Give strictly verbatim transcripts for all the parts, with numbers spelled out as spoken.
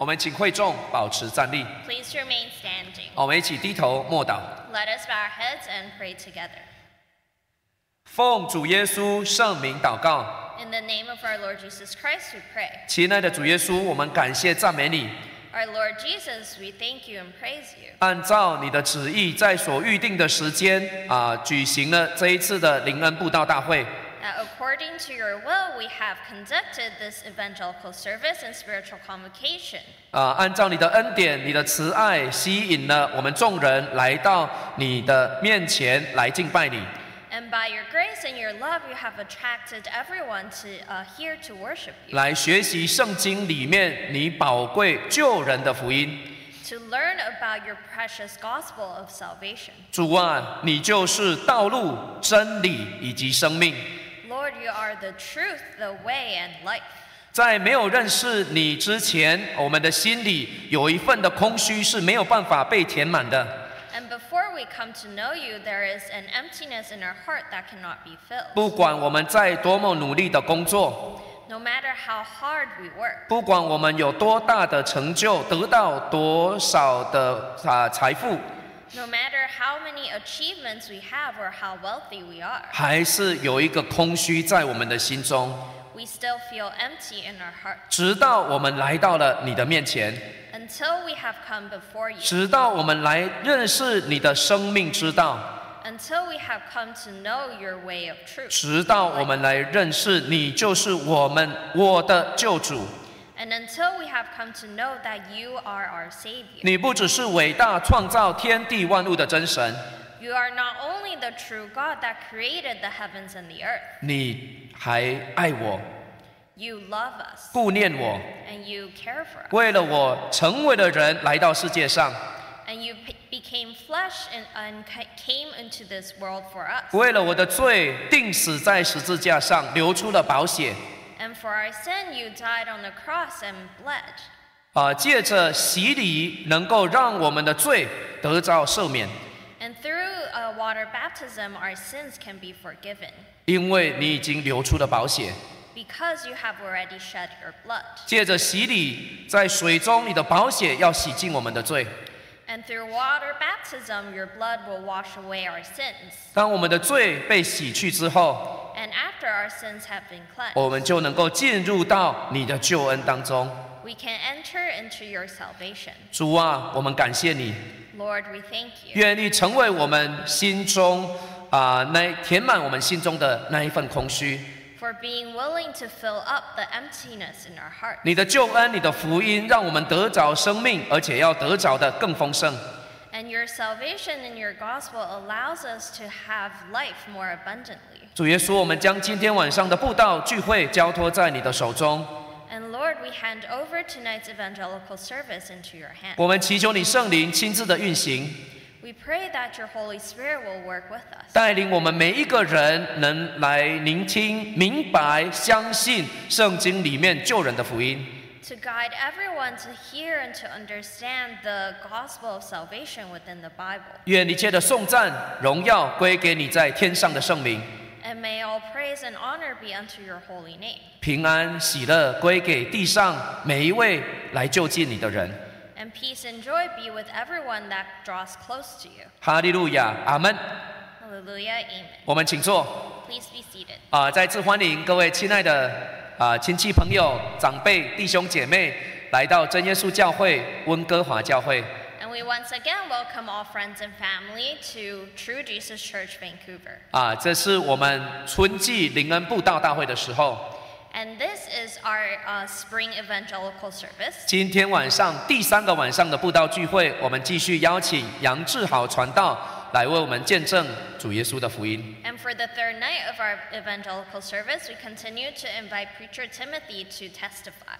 我们请会众保持站立。 Please remain standing. 我们一起低头默祷。 Let us bow our heads and pray together. 奉主耶稣圣名祷告。 In the name of our Lord Jesus Christ, we pray. 亲爱的主耶稣，我们感谢赞美你。 Our Lord Jesus, we thank you and praise you. 按照你的旨意，在所预定的时间啊，举行了这一次的灵恩布道大会。 That according to your will, we have conducted this evangelical service and spiritual convocation. 啊，按照你的恩典、你的慈爱，吸引了我们众人来到你的面前来敬拜你。 And by your grace and your love, you have attracted everyone to uh, here to worship you. 来学习圣经里面你宝贵救人的福音。 To learn about your precious gospel of salvation. 主啊，你就是道路、真理以及生命。 Lord, you are the truth, the way, and life. 在没有认识你之前，我们的心里有一份的空虚是没有办法被填满的。 And before we come to know you, there is an emptiness in our heart that cannot be filled. 不管我们在多么努力的工作， No matter how hard we work, 不管我们有多大的成就，得到多少的啊财富， no matter how many achievements we have or how wealthy we are, 还是有一个空虚在我们的心中。 we still feel empty in our heart. 直到我们来到了你的面前， Until we have come before you, 直到我们来认识你的生命之道， until we have come to know your way of truth, 直到我们来认识你就是我们我的救主。 and until we have come to know that you are our Savior. 你不只是伟大创造天地万物的真神， You are not only the true God that created the heavens and the earth, 你还爱我， you love us, 顾念我， and you care for us, 为了我成为了人来到世界上， and you p- became flesh and, and ca- came into this world for us. 为了我的罪钉死在十字架上，流出了宝血。 And for our sin, you died on the cross and bled. 啊，借着洗礼，能够让我们的罪得到赦免， And through uh, water baptism, our sins can be forgiven 因为你已经流出了宝血。 because you have already shed your blood. 借着洗礼，在水中，你的宝血要洗净我们的罪。 And through water baptism, your blood will wash away our sins. 当我们的罪被洗去之后， And after our sins have been cleansed, 我们就能够进入到你的救恩当中。 we can enter into your salvation. 主啊，我们感谢你， Lord, we thank you. 愿你成为我们心中啊、那填满我们心中的那一份空虚。 For being willing to fill up the emptiness in our heart. 你的救恩，你的福音，让我们得着生命，而且要得着的更丰盛。 And your salvation and your gospel allows us to have life more abundantly. 主耶稣，我们将今天晚上的布道聚会交托在你的手中。 And Lord, we hand over tonight's evangelical service into your hands. 我们祈求你圣灵亲自的运行， We pray that your Holy Spirit will work with us, 带领我们每一个人能来聆听、明白、相信圣经里面救人的福音。 to guide everyone to hear and to understand the gospel of salvation within the Bible. 愿一切的颂赞、荣耀归给你在天上的圣名， And may all praise and honor be unto your holy name. 平安喜乐归给地上每一位来就近你的人。 And peace and joy be with everyone that draws close to you. 哈利路亚，阿门。 Hallelujah, amen. 我们请坐。 Please be seated. 啊、再次欢迎各位亲爱的啊、亲戚朋友、长辈、弟兄姐妹来到真耶稣教会温哥华教会。 And we once again welcome all friends and family to True Jesus Church, Vancouver. 啊，这是我们春季灵恩布道大会的时候。 And this is our uh, spring evangelical service. 今天晚上第三个晚上的布道聚会，我们继续邀请杨志豪传道来为我们见证主耶稣的福音。 And for the third night of our evangelical service, we continue to invite Preacher Timothy to testify.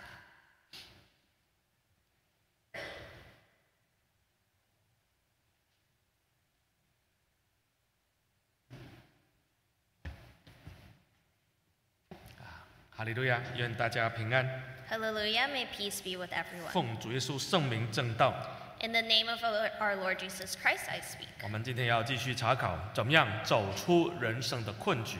哈利路亚，愿大家平安。 Hallelujah, may peace be with everyone. 奉主耶稣圣名正道。 In the name of our Lord Jesus Christ, I speak. 我们今天要继续查考怎么样走出人生的困局。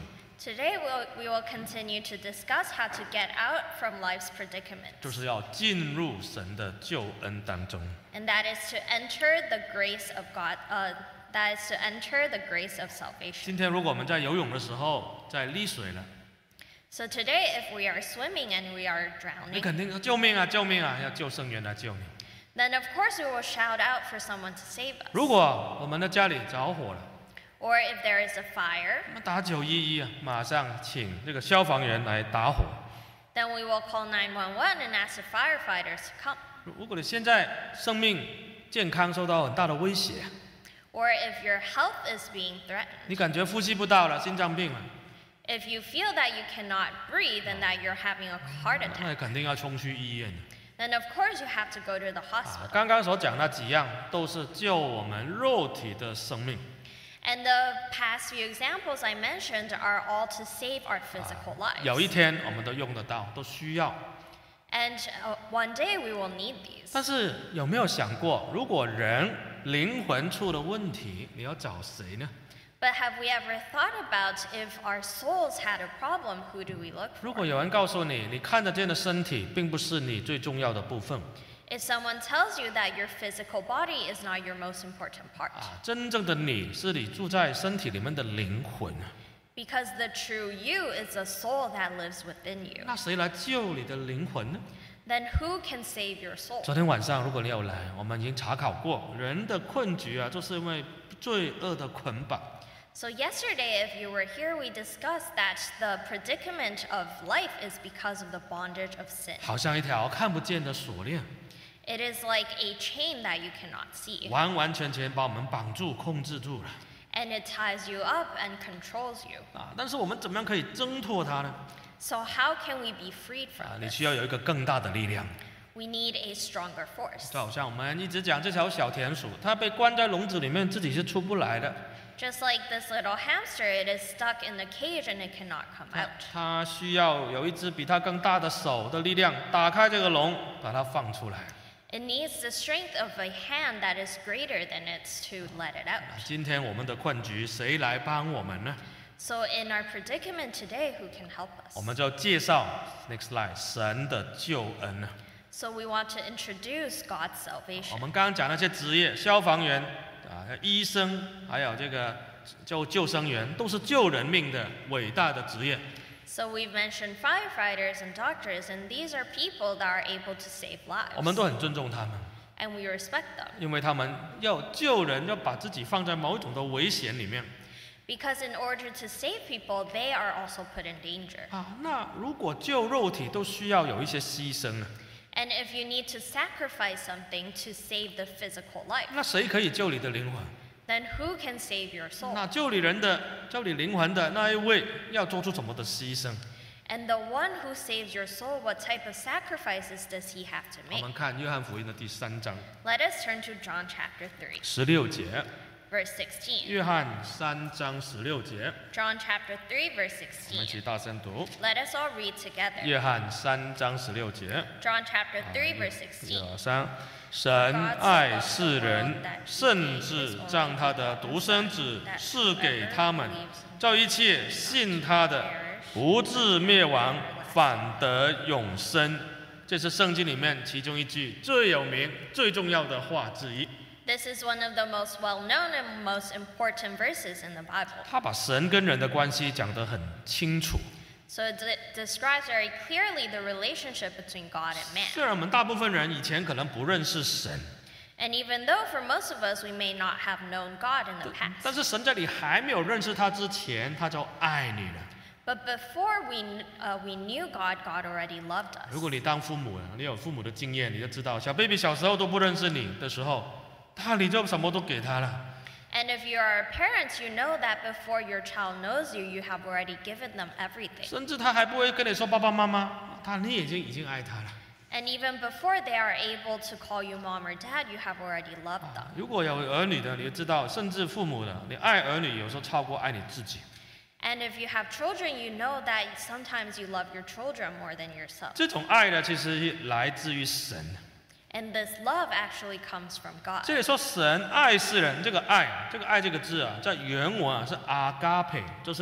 Today we'll, we will continue to discuss how to get out from life's predicament. 就是要进入神的救恩当中。 And that is to enter the grace of God. Uh, that is to enter the grace of salvation. 今天如果我们在游泳的时候在溺水了， So today, if we are swimming and we are 你 drowning, 肯定说救命啊，救命啊，要救生员来救你。 then of course we will shout out for someone to save 如 us. 果我们的家里着火了， Or if there is a fire, 我们打九一一啊，马上请这个消防员来打火。 then we will call nine one one and ask the firefighters to come. 如果你现在生命健康受到很大的威胁， Or if your health is being threatened, 你感觉呼吸不到了，心脏病了， if you feel that you cannot breathe and that you're having a heart 那 attack, 肯定要冲去医院。 then of course you have to go to the 啊 hospital. 刚刚所讲那几样都是救我们肉体的生命。 And the past few examples I mentioned are all to save our physical 有一 lives. 天我们都用得到，都需要。 And uh, one day we will need these. 但是有没有想过，如果人灵魂出了问题，你要找谁呢？ But have we ever thought about if our souls had a problem, who do we look 如果 for? 有人告诉你，你看得见的身体并不是你最重要的部分 If someone tells you that your physical body is not your most important part, 啊，真正的你是你住在身体里面的灵魂啊， because the true you is the soul that lives within you, 那谁来救你的灵魂呢？ then who can save your soul? 昨天晚上如果你有来，我们已经查考过，人的困局啊，就是因为罪恶的捆绑。 So yesterday, if you were here, we discussed that the predicament of life is because of the bondage of sin. 好像一条看不见的锁链， It is like a chain that you cannot see, 完完全全把我们绑住、控制住了 and it ties you up and controls you. 啊！但是我们怎么样可以挣脱它呢？ So how can we be freed 啊， from 你 this? 需要有一个更大的力量。 We need a stronger force. 就好像我们一直讲这条小田鼠，它被关在笼子里面，自己是出不来的。 Just like this little hamster, it is stuck in the cage and it cannot come 它 out. 它需要有一只比它更大的手的力量，打开这个笼，把它放出来。 It needs the strength of a hand that is greater than its to let it out. 今天我们的困局，谁来帮我们呢？ So in our predicament today, who can help 我 us? 们就介绍 next slide 神的救恩呢。 So we want to introduce God's 我 salvation. 们刚刚讲那些职业，消防员啊、医生，还有这个救救生员，都是救人命的伟大的职业。 So we've mentioned firefighters and doctors, and these are people that are able to save 我们 lives. 都很尊重他们， And we respect them. 因为他们要救人，要把自己放在某一种的危险里面 Because in order to save people, they are also put in danger. 啊。那如果救肉体都需要有一些牺牲呢？ And if you need to sacrifice something to save the physical life, 那谁可以救你的灵魂？ then who can save your soul? 那救你人的、救你灵魂的那一位，要做出什么的牺牲？ And the one who saves your soul, what type of sacrifices does he have to 我 make? 们看约翰福音的第三章 Let us turn to John chapter three, 十六节， verse sixteen. 约翰三章十六节， John chapter three, verse 我们一起 sixteen. 大声读。 Let us all read together. 约翰三章十六节， John chapter three, verse 一 sixteen. 二三，神爱世人，甚至将他的独生子赐给他们，叫一切信他的不至灭亡，反得永生。这是圣经里面其中一句最有名、最重要的话之一。 This is one of the most well-known and most important verses in the Bible. 他把神跟人的关系讲得很清楚。 So it de- describes very clearly the relationship between God and man. 虽然我们大部分人以前可能不认识神， And even though for most of us we may not have known God in the 但 past, 是神在你还没有认识他之前，他就爱你了。 but before we, kn- uh, we knew God, God already loved 如 us. 果你当父母了，你有父母的经验，你就知道，小 baby 小时候都不认识你的时候，他你就什么都给他了。 And if you are parents, you know that before your child knows you, you have already given them everything. 甚至他还不会跟你说爸爸妈妈，他你已经已经爱他了。 And even before they are able to call you mom or dad, you have already loved them. 如果有儿女的，你就知道，甚至父母的，你爱儿女有时候超过爱你自己。 And if you have children, you know that sometimes you love your children more than yourself. 这种爱呢，其实来自于神。 And this love actually comes from God. 这里说神爱世人，这个爱，这个爱这个字啊，在原文啊是阿嘎佩，这是一种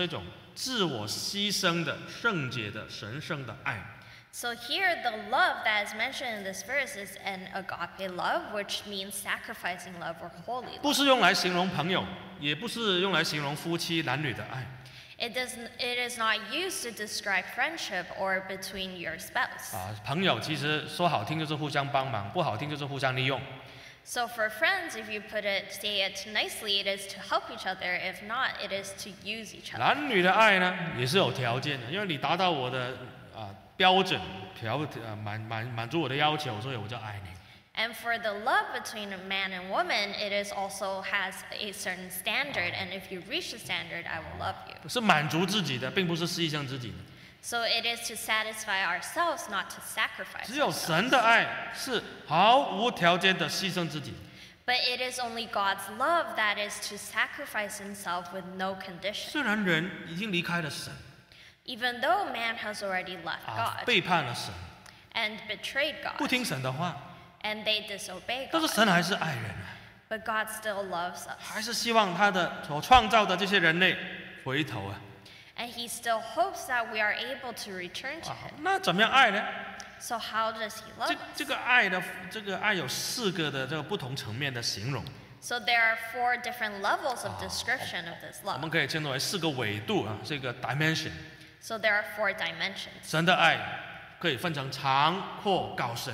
自我牺牲的、圣洁的、神圣的爱。 So here the love that is mentioned in this verse is an agape love, which means sacrificing love or holy love. 不是用来形容朋友，也不是用来形容夫妻男女的爱。 It does. It is not used to describe friendship or between your spouse. 啊，朋友其实说好听就是互相帮忙，不好听就是互相利用。 So for friends, if you put it, say it nicely, it is to help each other. If not, it is to use each other. 男女的爱呢，也是有条件的，因为你达到我的啊标准，条呃满满满足我的要求，所以我就爱你。 And for the love between a man and woman, it is also has a certain standard. And if you reach the standard, I will love you. 是满足自己的，并不是牺牲自己的。 So it is to satisfy ourselves, not to sacrifice 只有 ourselves. 神的爱是毫无条件的牺牲自己。 But it is only God's love that is to sacrifice himself with no condition. 虽然人已经离开了神， Even though man has already left 啊， God 背叛了神， and betrayed 不 God, 听神的话， and they disobey 但是 God, 神还是爱人啊， but God still loves us. 还是希望他的所创造的这些人类回头啊。 And he still hopes that we are able to return to 啊 him. 那怎么样爱呢？ So how does he love 这 us? 这个爱的这个爱有四个的这个不同层面的形容， So there are four different levels of description of this 我们 love. 可以称之为四个纬度啊，这个 dimension。 So there are four dimensions. 神的爱可以分成长、阔、高、深。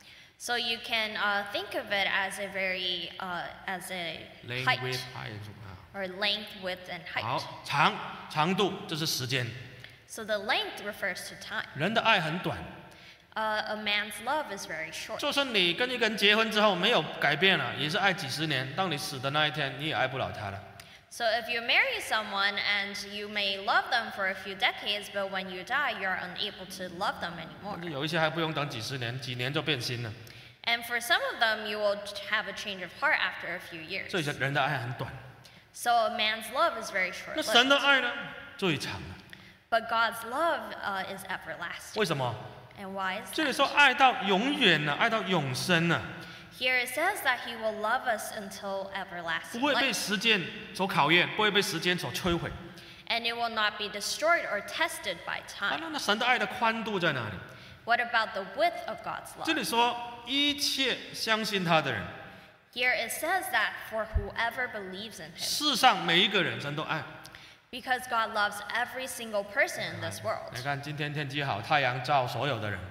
So you can uh, think of it as a very, uh, as a Length, height, width, height 啊。 or length, width, and 好 height.， 长长度这是时间， So the length refers to time. 人的爱很短。 Uh, a man's love is very short. 就算你跟一个人结婚之后没有改变了，也是爱几十年。当你死的那一天，你也爱不了他了。 So if you marry someone and you may love them for a few decades, but when you die, you're unable to love them anymore. 有一些还不用等几十年，几年就变心了。 And for some of them, you will have a change of heart after a few years. 所以人的爱很短。 So a man's love is very 那神 short-lived. 的爱呢？最长了。 But God's love uh, is everlasting. 为什么？ And why is 这里 that? 说爱到永远呢，爱到永生呢， Here it says that He will love us until 不 everlasting 会被 life. 时间所考验，不会被时间所摧毁。 And it will not be destroyed or tested by 啊， time. 那那神的爱的宽度在哪里？ What about the width of God's 这 love? 里说一切相信他的人， Here it says that for whoever believes in Him. 世上每一个人神都爱。 Because God loves every single person in this 你 world. 看今天天气好，太阳照所有的人，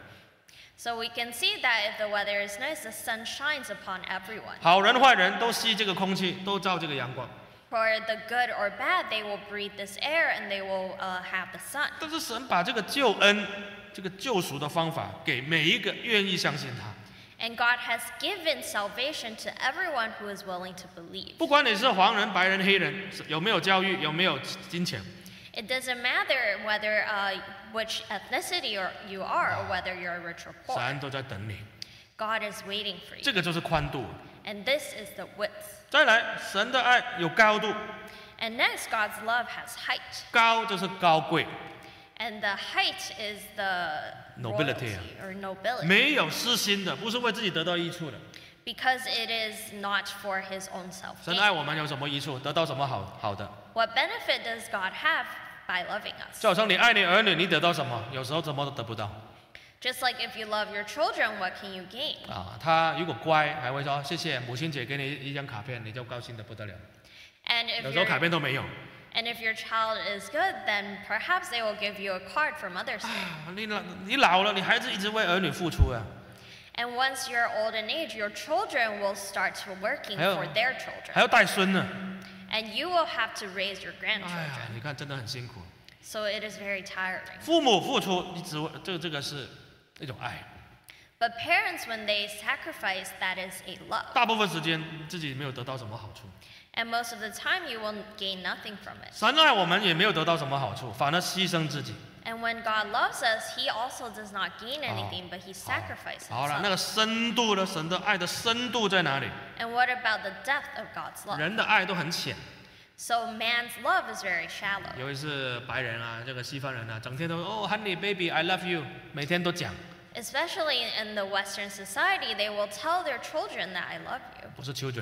So we can see that if the weather is nice, the sun shines upon everyone. 好人坏人都吸这个空气，都照这个阳光。 For the good or bad, they will breathe this air and they will uh, have the sun. 但是神把这个救恩、这个救赎的方法给每一个愿意相信他。 And God has given salvation to everyone who is willing to believe. 不管你是黄人、白人、黑人，有没有教育，有没有金钱， It doesn't matter whether uh, which ethnicity or you are or whether you're rich or poor. 神都在等你。 God is waiting for 这 you. 个就是宽度。 And this is the width. 再来，神的爱有高度， And next, God's love has height. 高就是高贵， And the height is the Nobility. royalty or nobility. 没有私心的，不是为自己得到益处的。 Because it is not for his own self. 神爱我们有什么益处？得到什么好好的？ What benefit does God have by loving us? 就好像你爱你儿女，你得到什么？有时候什么都得不到 Just like if you love your children, what can you gain? 啊。他如果乖，还会说谢谢母亲节给你一张卡片，你就高兴得不得了。 And if 有时候卡 your 片都没有。 and if your child is good, then perhaps they will give you a card for Mother's Day. 啊你老你老了，你孩子一直为儿女付出啊。 And once you're old in age, your children will start to working 还有 for their 还 children. 要带孙呢。 And you will have to raise your 哎呀 grandchildren.， 你看真的很辛苦。 So it is very tiring. 父母付出，一直为这个这个是一种爱。 But parents, when they sacrifice, that is a love. 大部分时间自己没有得到什么好处， And most of the time, you will gain nothing from it. 神爱我们也没有得到什么好处，反而牺牲自己。 And when God loves us, He also does not gain anything, but He sacrifices 好了，那 Himself. 个深度呢？神的爱的深度在哪里？ And what about the depth of God's love? 人的爱都很浅。 So man's love is very shallow. 尤其是白人啊，这个西方人啊，整天都哦，Honey baby I love you，每天都讲， Especially in the Western society, they will tell their children that I love you, 不是 children，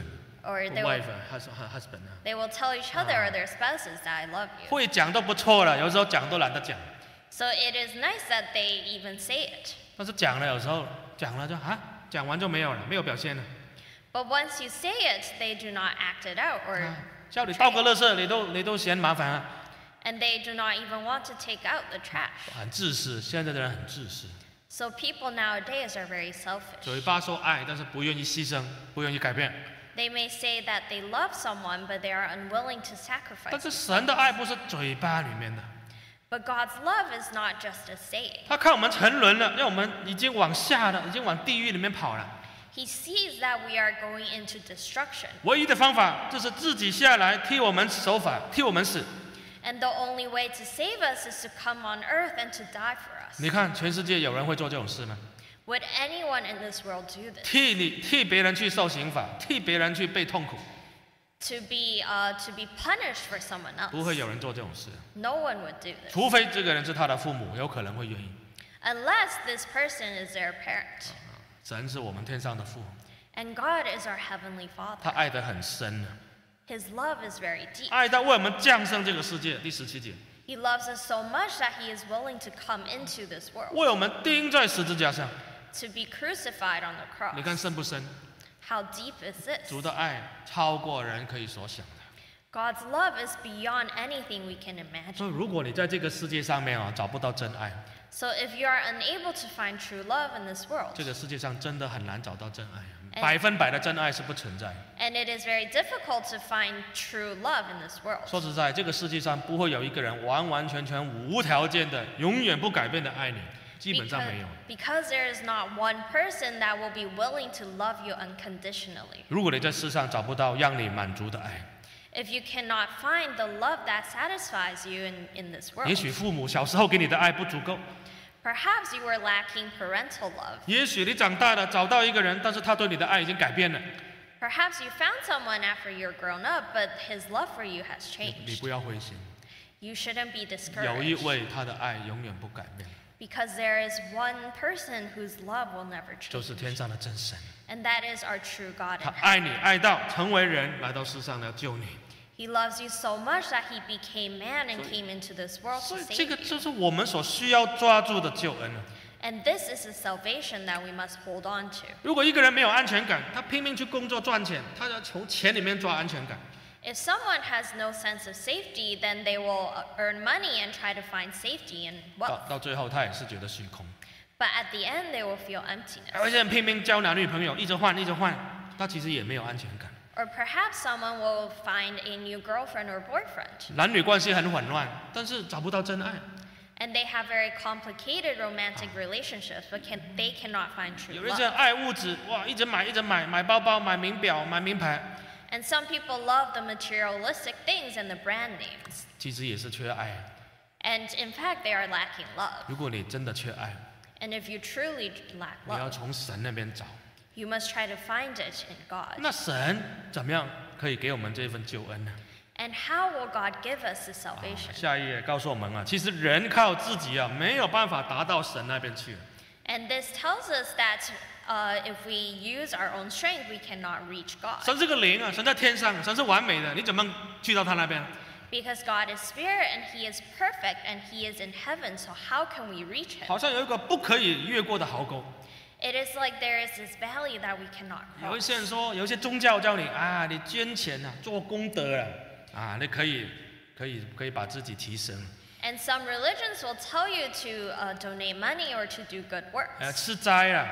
Or they will, wife 啊 hus- husband 啊， they will tell each other or their spouses that I love you. 会讲都不错了，有时候讲都懒得讲。 So it is nice that they even say it. 但是讲了有时候讲了就啊，讲完就没有了，没有表现了。 But once you say it, they do not act it out or 啊叫你倒个垃圾，你都你都嫌麻烦啊， and they do not even want to take out the trash. 很自私。现在的人很自私， So people nowadays are very selfish. 嘴巴说爱，但是不愿意牺牲，不愿意改变。 They may say that they love someone, but they are unwilling to 但 sacrifice. 是神的爱不是嘴巴里面的， But God's love is not just a saying. 他看我们沉沦了，让我们已经往下了，已经往地狱里面跑了。 He sees that we are going into destruction. 唯一的方法就是自己下来替我们守法，替我们死。 And the only way to save us is to come on earth and to die for us. 你看，全世界有人会做这种事吗？ Would anyone in this world do this? 替你替别人去受刑罚，替别人去被痛苦， To be uh, to be punished for someone 不会 else? 有人做这种事， No one would do this. 除非这个人是他的父母，有可能会愿意。 Unless this person is their parent. 神是我们天上的父， And God is our heavenly 他 Father. 爱得很深呢， His love is very deep. 爱到为我们降生这个世界。第十七节， He loves us so much that He is willing to come into this world, 为我们钉在十字架上。 to be crucified on the 你看 cross. 深不深？ How deep is this? 主的爱超过人可以所想的。 God's love is beyond anything we can imagine. 所以，如果你在这个世界上面啊找不到真爱， So if you are unable to find true love in this world, 这个世界上真的很难找到真爱啊， 哎百分百的真爱是不存在。 and it is very difficult to find true love in this world. 说实在，这个世界上不会有一个人完完全全无条件的、永远不改变的爱你，基本上 Because, 没有。 because there is not one person that will be willing to love you unconditionally. 如果你在世上找不到让你满足的爱， If you cannot find the love that satisfies you in, in this 也 world, 许父母小时候给你的爱不足够， perhaps you were lacking parental love. 也许你长大了找到一个人，但是他对你的爱已经改变了， Perhaps you found someone after you're grown up, but his love for you has 你你 changed. 不要灰心， You shouldn't be 有一 discouraged 位他的爱永远不改变， because there is one person whose love will never 就是 change. 天上的真神。 And that is our true God 他 in heaven. 爱你爱到成为人来到世上来救你， He loves you so much that he became man and came into this world 所 to 以这 save 个 you. 就是我们所需要抓住的救恩了。 And this is the salvation that we must hold on to. 如果一个人没有安全感，他拼命去工作赚钱，他要从钱里面抓安全感。 If someone has no sense of safety, then they will uh, earn money and try to find safety and 到 wealth. 到最后，他也是觉得虚空。 But at the end, they will feel 有 emptiness. 一些人拼命交男女朋友，一直换，一直换，他其实也没有安全感。 Or perhaps someone will find a new girlfriend or boyfriend, 男女关系很混乱，但是找不到真爱。 and they have very complicated romantic relationships, but can, they cannot find true 有一些人 love. 爱物质，哇，一直买，一直买，买包包，买名表，买名牌， And some people love the materialistic things and the brand names. 其实也是缺爱。 And in fact, they are lacking love. 如果你真的缺爱， And if you truly lack 你要 love, 从神那边找。 you must try to find it in God. 那神怎么样可以给我们这份救恩呢？ And how will God give us the salvation? 下一页告诉我们啊，其实人靠自己啊没有办法达到神那边去。 And this tells us that uh, if we use our own strength, we cannot reach God. 神是个灵啊，神在天上，神是完美的，你怎么去到他那边？ Because God is spirit and He is perfect and He is in heaven, so how can we reach Him? 好像有一个不可以越过的壕沟。 It is like there is this valley that we cannot 有一 cross. 些人说，有一些宗教教你啊，你捐钱啊，做功德啊，啊，你可以可以可以把自己提升， And some religions will tell you to uh, donate money or to do good 呃， works 吃斋啊，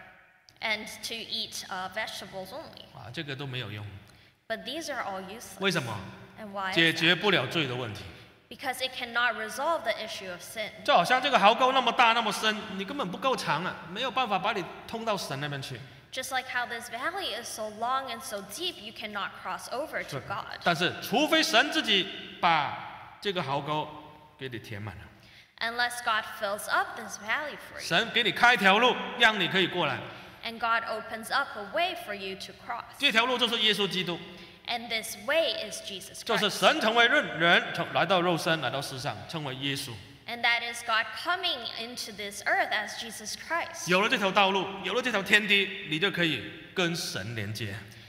and to eat uh, vegetables only. 啊，这个都没有用。 But these are all useless. 为什么？ And why? 解 Is 决 that? 不了罪的问题。 Because it cannot resolve the issue of sin. 就好像这个壕沟那么大那么深，你根本不够长啊，没有办法把你通到神那边去。 Just like how this valley is so long and so deep, you cannot cross over to God. 但是，除非神自己把这个壕沟给你填满了， Unless God fills up this valley for you. 神给你开一条路，让你可以过来。 And God opens up a way for you to cross. 这条路就是耶稣基督， And this way is Jesus 就是 Christ. 神成为人，人从来到肉身，来到世上，成为耶稣。 And that is God coming into this earth as Jesus Christ. 有了这条道路，有了这条天地，你就可以跟神连接。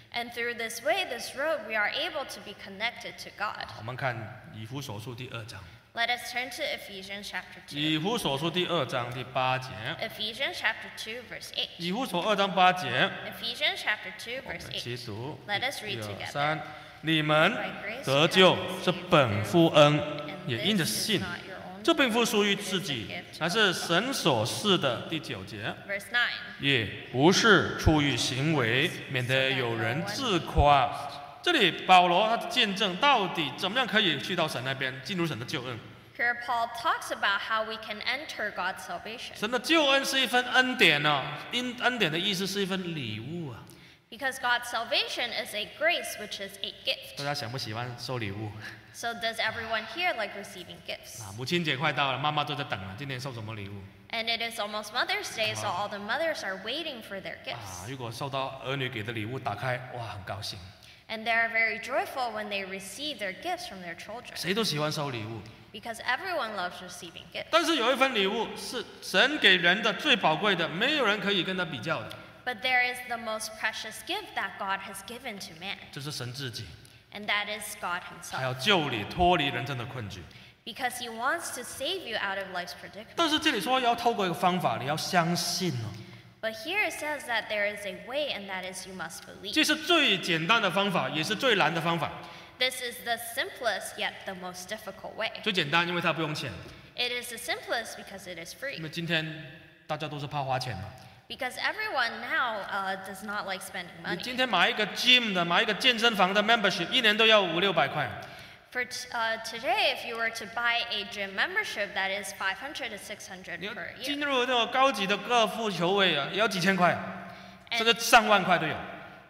And through this way, this road, we are able to be connected to God. 我们看以弗所书第二章。 Let us turn to Ephesians chapter two. 以弗所书第二章第八节。 Ephesians chapter two, verse eight. 以弗所二章八节。 Ephesians chapter two, 我 verse 们 eight. 齐读。 Let us read 一二 together. 三，你们得救是本乎恩，也因着信。这并不属于自己，乃是神所赐的。第九节， Verse nine. 也不是出于行为，免得有人自夸。这里保罗他见证到底怎么样可以去到神那边，进入神的救恩。 Here Paul talks about how we can enter God's salvation. 神的救恩是一份恩典啊，因恩典的意思是一份礼物啊。 Because God's salvation is a grace, which is a gift. 大家喜不喜欢收礼物？ So does everyone here like receiving gifts? 啊，母亲节快到了，妈妈都在等了，今年收什么礼物？ And it is almost Mother's Day, so all the mothers are waiting for their 啊， gifts. 如果收到儿女给的礼物，打开，哇，很高兴。 And they are very joyful when they receive their gifts from their children. 谁都喜欢收礼物， Because everyone loves receiving gifts. 但是有一份礼物是神给人的最宝贵的，没有人可以跟他比较的， But there is the most precious gift that God has given to man, 就是神自己， and that is God 还 himself. 要救你脱离人生的困局。 Because he wants to save you out of life's predicament. 但是这里说要透过一个方法，你要相信哦， But here it says that there is a way, and that is you must believe. 这是最简单的方法，也是最难的方法。 This is the simplest yet the most difficult way. 最简单，因为它不用钱， It is the simplest because it is 因 free. 为今天大家都是怕花钱嘛。 Because everyone now uh, does not like spending 你 money. 今天买一个 gym 的，买一个健身房的 membership， 一年都要五六百块。 For t- uh, today, if you were to buy a gym membership, that is five hundred to six hundred 你要 per 进 year. 入那种高级的高尔夫球位啊，也要几千块，甚至上万块都有。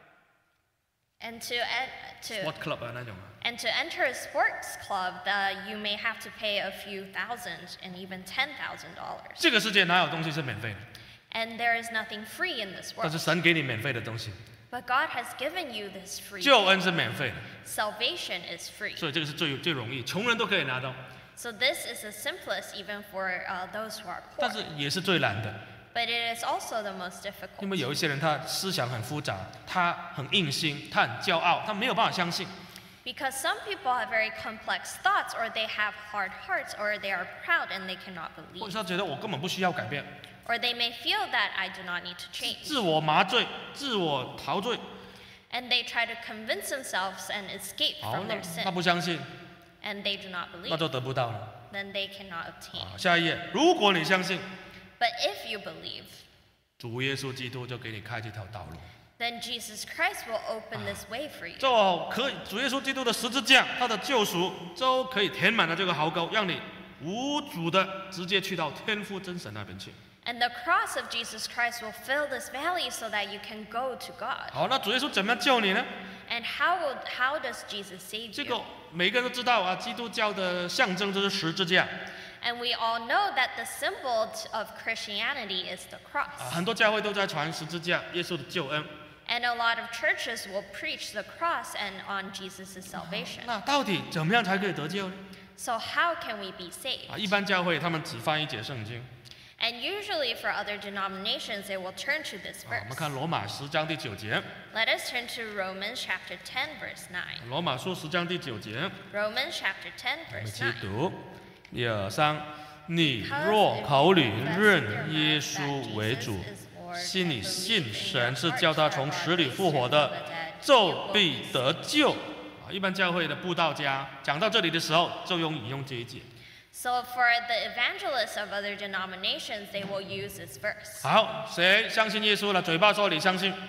And to, en- to Sport club 啊那种啊。 and to enter a sports club, uh, you may have to pay a few thousand and even ten thousand dollars. 这个世界哪有东西是免费的？ And there is nothing free in this 但 world. 是神给你免费的东西， But God has given you this free. 救恩是免费的， Salvation is free. 所以这个是最最容易，穷人都可以拿到， So this is the simplest even for uh, those who are 但 poor. 是也是最难的， But it is also the most 因 difficult. 为有一些人他思想很复杂，他很硬心，他很骄傲，他没有办法相信。 Because some people have very complex thoughts, or they have hard hearts, or they are proud and they cannot 或者 believe. 他觉得我根本不需要改变， Or they may feel that I do not need to change. 自我麻醉，自我陶醉。 And they try to convince themselves and escape 好， from 那 their 他 sin. 不相信， And they do not 那 believe. 就得不到了。 Then they cannot obtain. 啊，下一页，如果你相信， But if you believe, 主耶稣基督就给你开这条道路。 then Jesus Christ will open this way for you. 就可以，主耶稣基督的十字架，他的救赎，都可以填满了这个壕沟，让你无阻的直接去到天父真神那边去。 And the cross of Jesus Christ will fill this valley so that you can go to God. 好，那主耶稣怎么样救你呢？ And how will, how does Jesus save 这 you? 个每个人都知道啊，基督教的象征就是十字架 And we all know that the symbol t- of Christianity is the 啊， cross. 很多教会都在传十字架，耶稣的救恩。 And a lot of churches will preach the cross and on Jesus' salvation. 那到底怎么样才可以得救呢？ So how can we be saved? 啊，一般教会他们只翻一节圣经 And usually for other denominations, they will turn to this 啊，我们 verse. 看罗马十章第九节， Let us turn to Romans chapter ten, verse nine. 罗马书十章第九节， Romans chapter ten, 我们 verse 一起 nine. 读。一二三，你若口里认耶稣为主，心里信神是叫他从死里复活的，就必得救。啊，一般教会的布道家讲到这里的时候，就用引用这一节。 So for the evangelists of other denominations, they will use this verse. 好，谁相信耶稣了？嘴巴说你相信。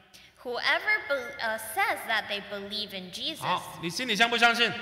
Whoever be- uh, says that they believe in Jesus, 好，你心里相不相信？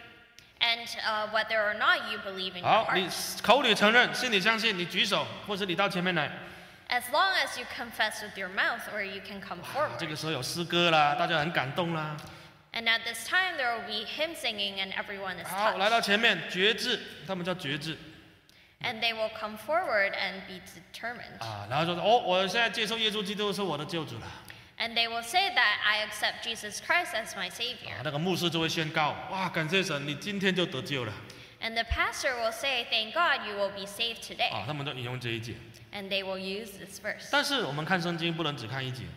and uh, whether or not you believe in your 好，你 heart, 口里承认，心里相信，你举手，或者你到前面来。 as long as you confess with your mouth, or you can come 这 forward. 个时候有诗歌啦，大家很感动啦。 And at this time, there will be hymn singing, and everyone is 好，来到 touched. 前面决志，他们叫决志 And they will come forward and be determined. 啊，然后说哦，我现在接受耶稣基督是我的救主了。 And they will say that I accept Jesus Christ as my 啊 Savior. 那个牧师就会宣告，哇，感谢神，你今天就得救了。 And the pastor will say, Thank God you will be saved today. 啊，他们都引用这一节。 And they will use this verse. 但是我们看圣经不能只看一节，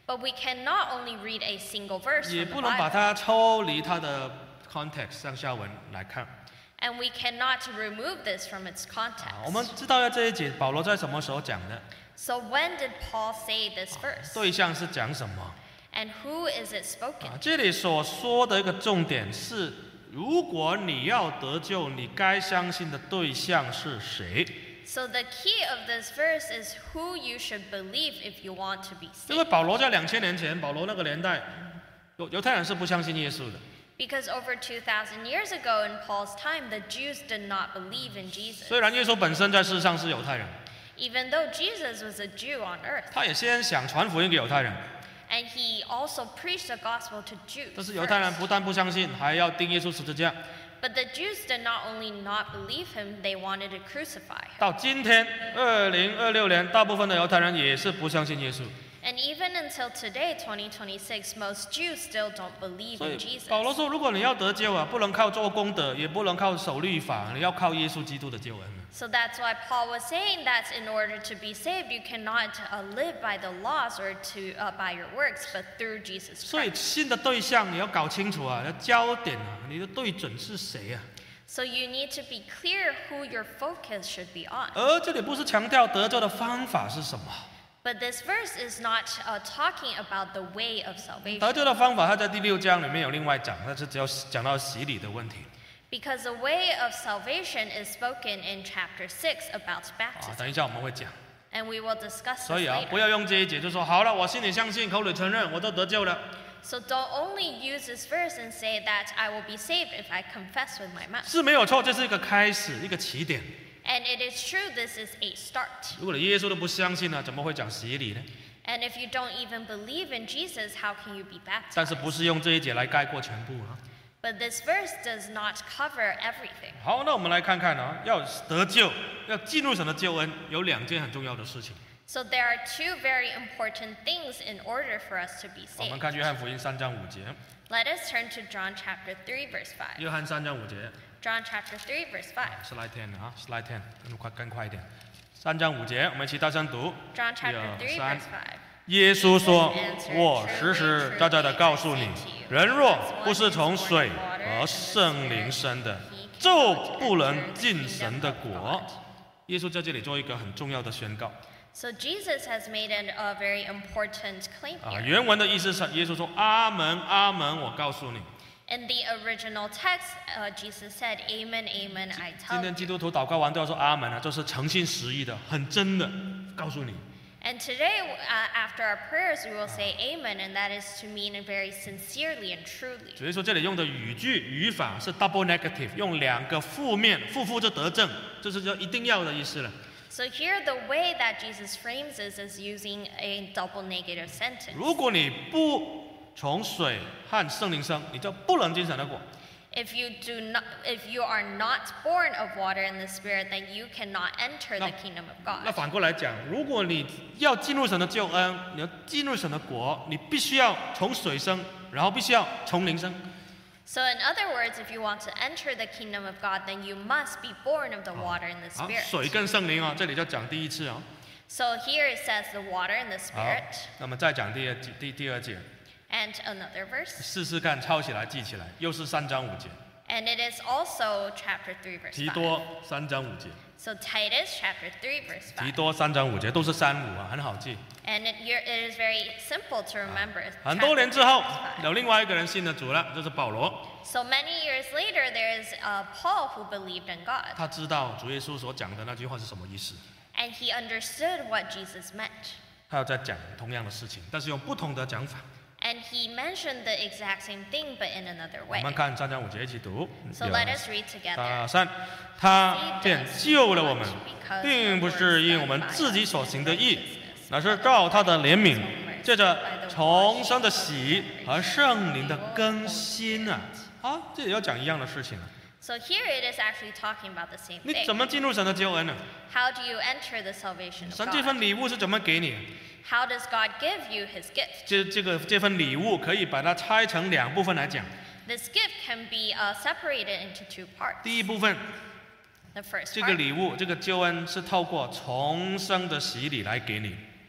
But we cannot only read a single verse 也 from 不 the 能把 Bible, 它抽离它的 context 上下文来看。 and we cannot remove this from its 啊，我们 context. 知道要这一节保罗在什么时候讲的， So when did Paul say this verse? 对象是讲什么？ And who is it spoken? 啊，这里所说的一个重点是，如果你要得救，你该相信的对象是谁？ So the key of this verse is who you should believe if you want to be 因为 saved. 保罗在两千年前，保罗那个年代，犹犹太人是不相信耶稣的， Because over two thousand years ago in Paul's time, the Jews did not believe in Jesus. 虽然耶稣本身在世上是犹太人， Even though Jesus was a Jew on earth, 他也先想传福音给犹太人， and he also preached the gospel to Jews 但是犹太人 first. 不但不相信，还要钉耶稣十字架。 But the Jews did not only not believe him, they wanted to crucify him. 到今天二零二六年，大部分的犹太人也是不相信耶稣。 And even until today, twenty twenty-six, most Jews still don't believe 所 in 以 Jesus. 保罗说，如果你要得救啊，不能靠做功德，也不能靠守律法，你要靠耶稣基督的救恩。 So that's why Paul was saying that in order to be saved, you cannot uh, live by the laws or to uh, by your works, but through Jesus 所以 Christ. 信的对象你要搞清楚啊，要焦点啊，你的对准是谁啊？ So you need to be clear who your focus should be on. 而这里不是强调得救的方法是什么， But this verse is not uh, talking about the way of 得 salvation. 救的方法，它在第六章里面有另外讲，但是只有讲到洗礼的问题 Because the way of salvation is spoken in chapter six about 啊。 baptism. 等一下我们会讲， And we will discuss 所 this 以啊，不 later. 要用这一节就说好了，我心里相信，口里承认，我都得救了。 So don't only use this verse and say that I will be saved if I confess with my mouth. 是没有错，这是一个开始，一个起点。 And it is true this is a start. 如果你耶稣都不相信呢，怎么会讲洗礼呢？ And if you don't even believe in Jesus, how can you be 但是不 baptized? 是用这一节来概括全部啊。 But this verse does not cover everything. 好，那我们来看看啊，要得救，要进入神的救恩，有两件很重要的事情。 So there are two very important things in order for us to be 我们 saved. 看约翰福音三章五节， Let us turn to John chapter three, verse five. 约翰三章五节， John chapter three, verse five. slide ten 啊，slide ten，更快更快一点。三章五节，我们一起大声读。 John 一 chapter 二 three, 三 verse five. 耶稣说：“我实实在在的告诉你，人若不是从水和圣灵生的，就不能进神的国。”耶稣在这里做一个很重要的宣告 So Jesus has made an, a very important claim 啊， here. 原文的意思是耶稣说：“阿门，阿门，我告诉你。” In the original text, uh, Jesus said, Amen, amen, I 今 tell 天 you. 基督徒祷告完都要说阿门啊，这是诚心实意的，很真的告诉你。 And today, uh, after our prayers, we will say amen, and that is to mean very sincerely and truly. 所以说这里用的语句语法是 double negative， 用两个负面，负负就得正，这是叫一定要的意思了。 So here, the way that Jesus frames this is using a double negative sentence. 如果你不从水和圣灵生，你就不能进神的国。 If you do not, if you are not born of water and the Spirit, then you cannot enter the kingdom of 那 God. 反过来讲，如果你要进入神的救恩，你要进入神的国，你必须要从水生，然后必须要从灵生。 So in other words, if you want to enter the kingdom of God, then you must be born of the water and the 好， Spirit. 水跟圣灵啊，这里就讲第一次啊。 So here it says the water and the 好 Spirit. 那么再讲第二第第二节， And another verse. 试试看抄起来记起来，又是三章五节。 And it is also chapter three, verse 提 five. 多三章五节， So Titus chapter three, verse 提 five. 多三章五节都是三五啊，很好记。 And it, you're- it is very simple to remember. 很 chapter 多年 three, 之后 verse，five. 有另外一个人信了主了，就是保罗。 So many years later, there is uh, Paul who believed in God. 他知道主耶稣所讲的那句话是什么意思， And he understood what Jesus meant. 他要再讲同样的事情，但是用不同的讲法。 And he mentioned the exact same thing, but in another 我 way. 们看三章五节一起读。 So 有 let us read together. 大三，他便救了我们，并不是因我们自己所行的义，乃是照他的怜悯，借着重生的喜和圣灵的更新啊！啊，这也要讲一样的事情啊！ So here it is actually talking about the same 你 thing. 怎么进入神的救恩呢？ How do you enter the salvation of 神这份 God? 礼物是怎么给你？ How does God give you his gift? 这这个这份礼物可以把它拆成两部分来讲。 This gift can be uh, separated into two parts. 第一部分， The first 这个 part, 礼物，这个救恩是透过重生的洗礼来给你。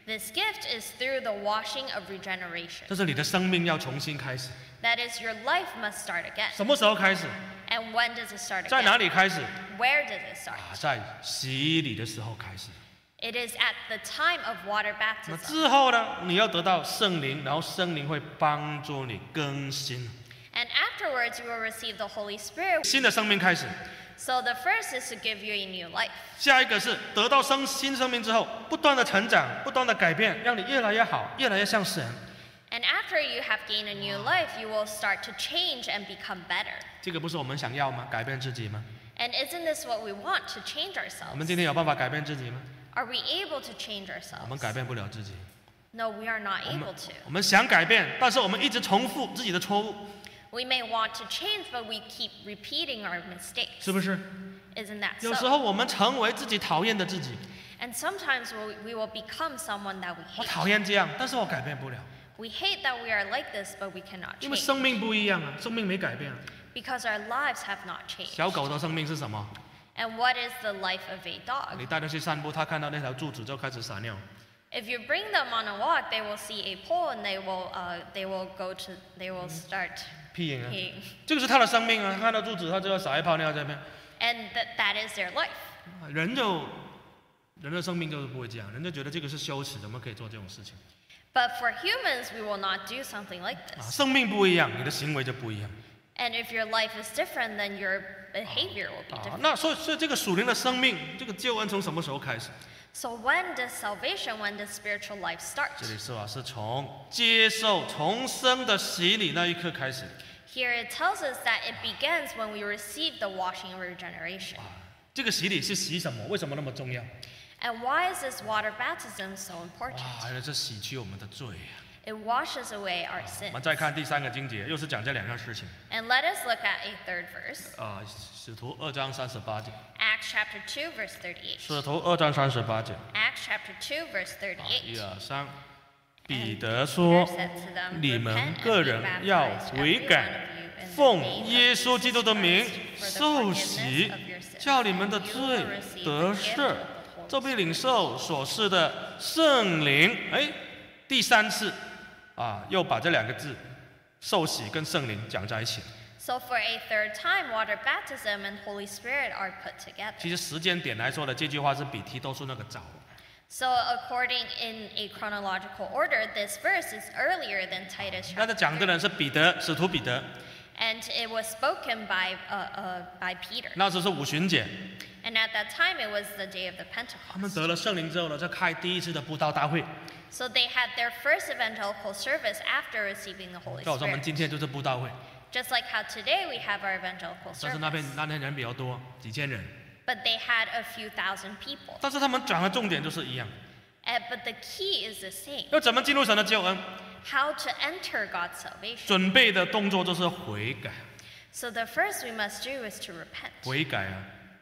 This gift is through the washing of regeneration. 这是你的生命要重新开始。 That is, your life must start again. 什么时候开始？ And when does it start 在哪 again? 里开始？ Where does it start? 啊，在洗礼的时候开始。 It is at the time of water 那 baptism. 之后呢？你要得到圣灵，然后圣灵会帮助你更新。 And afterwards, you will receive the Holy Spirit. 新的生命开始。 So the first is to give you a new life. 下一个是得到生新生命之后，不断的成长，不断的改变，让你越来越好，越来越像神。 And after you have gained a new life, you will start to change and become better. 这个不是我们想要吗？改变自己吗？ And isn't this what we want, to change 我们 ourselves? 今天有办法改变自己吗？ Are we able to change 我们改 ourselves? 变不了自己。 No, we are not 我们 able to. 我们想改变，但是我们一直重复自己的错误， We may want to change, but we keep repeating our mistakes. 是不是？ Isn't that 有时 so? 候我们成为自己讨厌的自己。 And sometimes we'll- we will become someone that we 我 hate. 讨厌这样，但是我改变不了， We hate that we are like this, but we cannot 因为 change 生命不一样啊，生命没改变啊。 because our lives have not changed. 小狗的生命是什么？ And what is the life of a dog? 你带它去散步，它看到那条柱子就开始撒尿。 If you bring them on a walk, they will see a pole and they will uh, they will go to they will start 屁眼啊， peeing. 这个是它的生命啊，看到柱子它就要撒一泡尿在那边。 And that that is their life. 人就人的生命就是不会这样，人就觉得这个是羞耻，怎么可以做这种事情？ But for humans, we will not do something like 啊， this. 生命不一样，你的行为就不一样。 And if your life is different, then your behavior will be 啊， different. 那所以所以这个属灵的生命，这个救恩从什么时候开始？ So when does salvation, when does spiritual life start? 这里说啊，是从接受重生的洗礼那一刻开始。 Here it tells us that it begins when we receive the washing of regeneration. 这个洗礼是洗什么？为什么那么重要？ And why is this water baptism so important? 哇，原来是洗去我们的罪啊！ It washes away our 我 sins. 们再看第三个经节，又是讲这两样事情 And let us look at a third verse. 啊，使徒二章三十八节， Acts chapter two, verse thirty-eight. 使徒二章三十八节， Acts chapter two, verse 啊，一 thirty-eight. 二三。 And 彼得 Peter 说 said to：“ them, 你们 Repent 个 and be 人 baptized, 要 every 悔 one 改， of you, in the 奉 name of 耶稣基督的名 Jesus Christ, for the 受 forgiveness 洗 of your sins, 叫你们的 and you 罪 will receive 得 the gift 赦 of the Holy 这必领 Spirit. 受所赐的圣灵。”哎，第三次啊，又把这两个字受洗跟圣灵讲在一起。 So for a third time, water baptism and Holy Spirit are put 其 together. 实时间点来说的，这句话是比提多书那个早。 So according in a chronological order, this verse is earlier than Titus 那 chapter 他讲的人是彼得，使徒彼得， and it was spoken by uh, uh, by Peter. 那时候是五旬节， And at that time, it was the day of the 他们 Pentecost. 得了圣灵之后呢，再开第一次的布道大会。 So they had their first evangelical service after receiving the Holy 就好像我们 Spirit. 今天就是布道会， Just like how today we have our evangelical 但是那边 service. 那天人比较多，几千人。 But they had a few thousand people. 但是他们讲的重点就是一样， Uh, but the key is the same. 要怎么进入神的救恩？ How to enter God's salvation. 准备的动作就是悔改， So the first we must do is to repent. 悔改啊！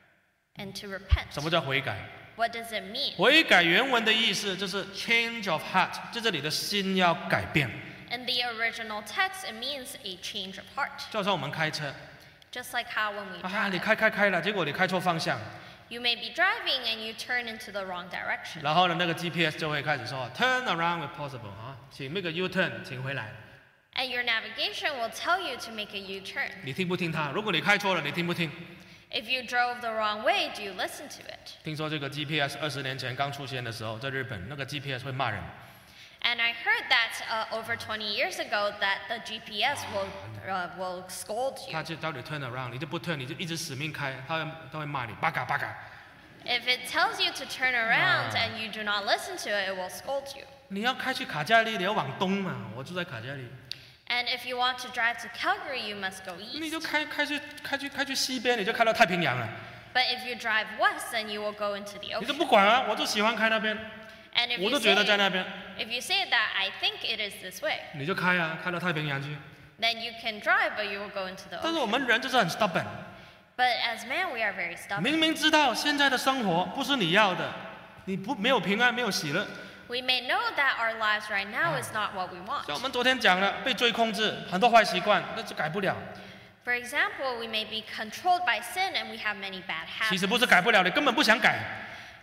And to repent. 什么叫悔改？ What does it mean? 悔改原文的意思就是 change of heart，就是你的心要改变。 In the original text, it means a change of heart. 就好像我们开车， Just like how when we 啊，你 drive. 开开开了，结果你开错方向， You may be driving and you turn into the wrong direction. 然后呢，那个 G P S 就会开始说 turn around if possible 啊，请那个 U turn，请回来。 And your navigation will tell you to make a U-turn. 你听不听他？如果你开错了，你听不听？ If you drove the wrong way, do you listen to it? 听说这个 G P S 二十年前刚出现的时候，在日本那个 G P S 会骂人。 And I heard that uh, over twenty years ago that the G P S will uh, will scold 他 you. 就叫你 turn around，你就不 turn，你就一直死命开，他会他会骂你，巴嘎巴嘎。 If it tells you to turn around Ah. and you do not listen to it, it will scold you. 你要开去卡加利，你要往东嘛，我住在卡加利， And if you want to drive to Calgary, you must go 你就 east. 开开去开去开去西边，你就开到太平洋了。 But if you drive west, then you will go into the 你就 ocean. 不管啊，我就喜欢开那边， And if 我 you 都觉得在那 say 边， if you say that I think it is this way, 你就开啊，开到太平洋去。 then you can drive, but you will go into the 但是我 ocean. 们人就是很 stubborn， But as man, we are very stubborn. 明明知道现在的生活不是你要的，你不没有平安，没有喜乐。 We may know that our lives right now is not what we 像我 want. 们昨天讲了，被罪控制，很多坏习惯，那就改不了。 For example, we may be controlled by sin and we have many bad 其实 habits. 不是改不了，你根本不想改。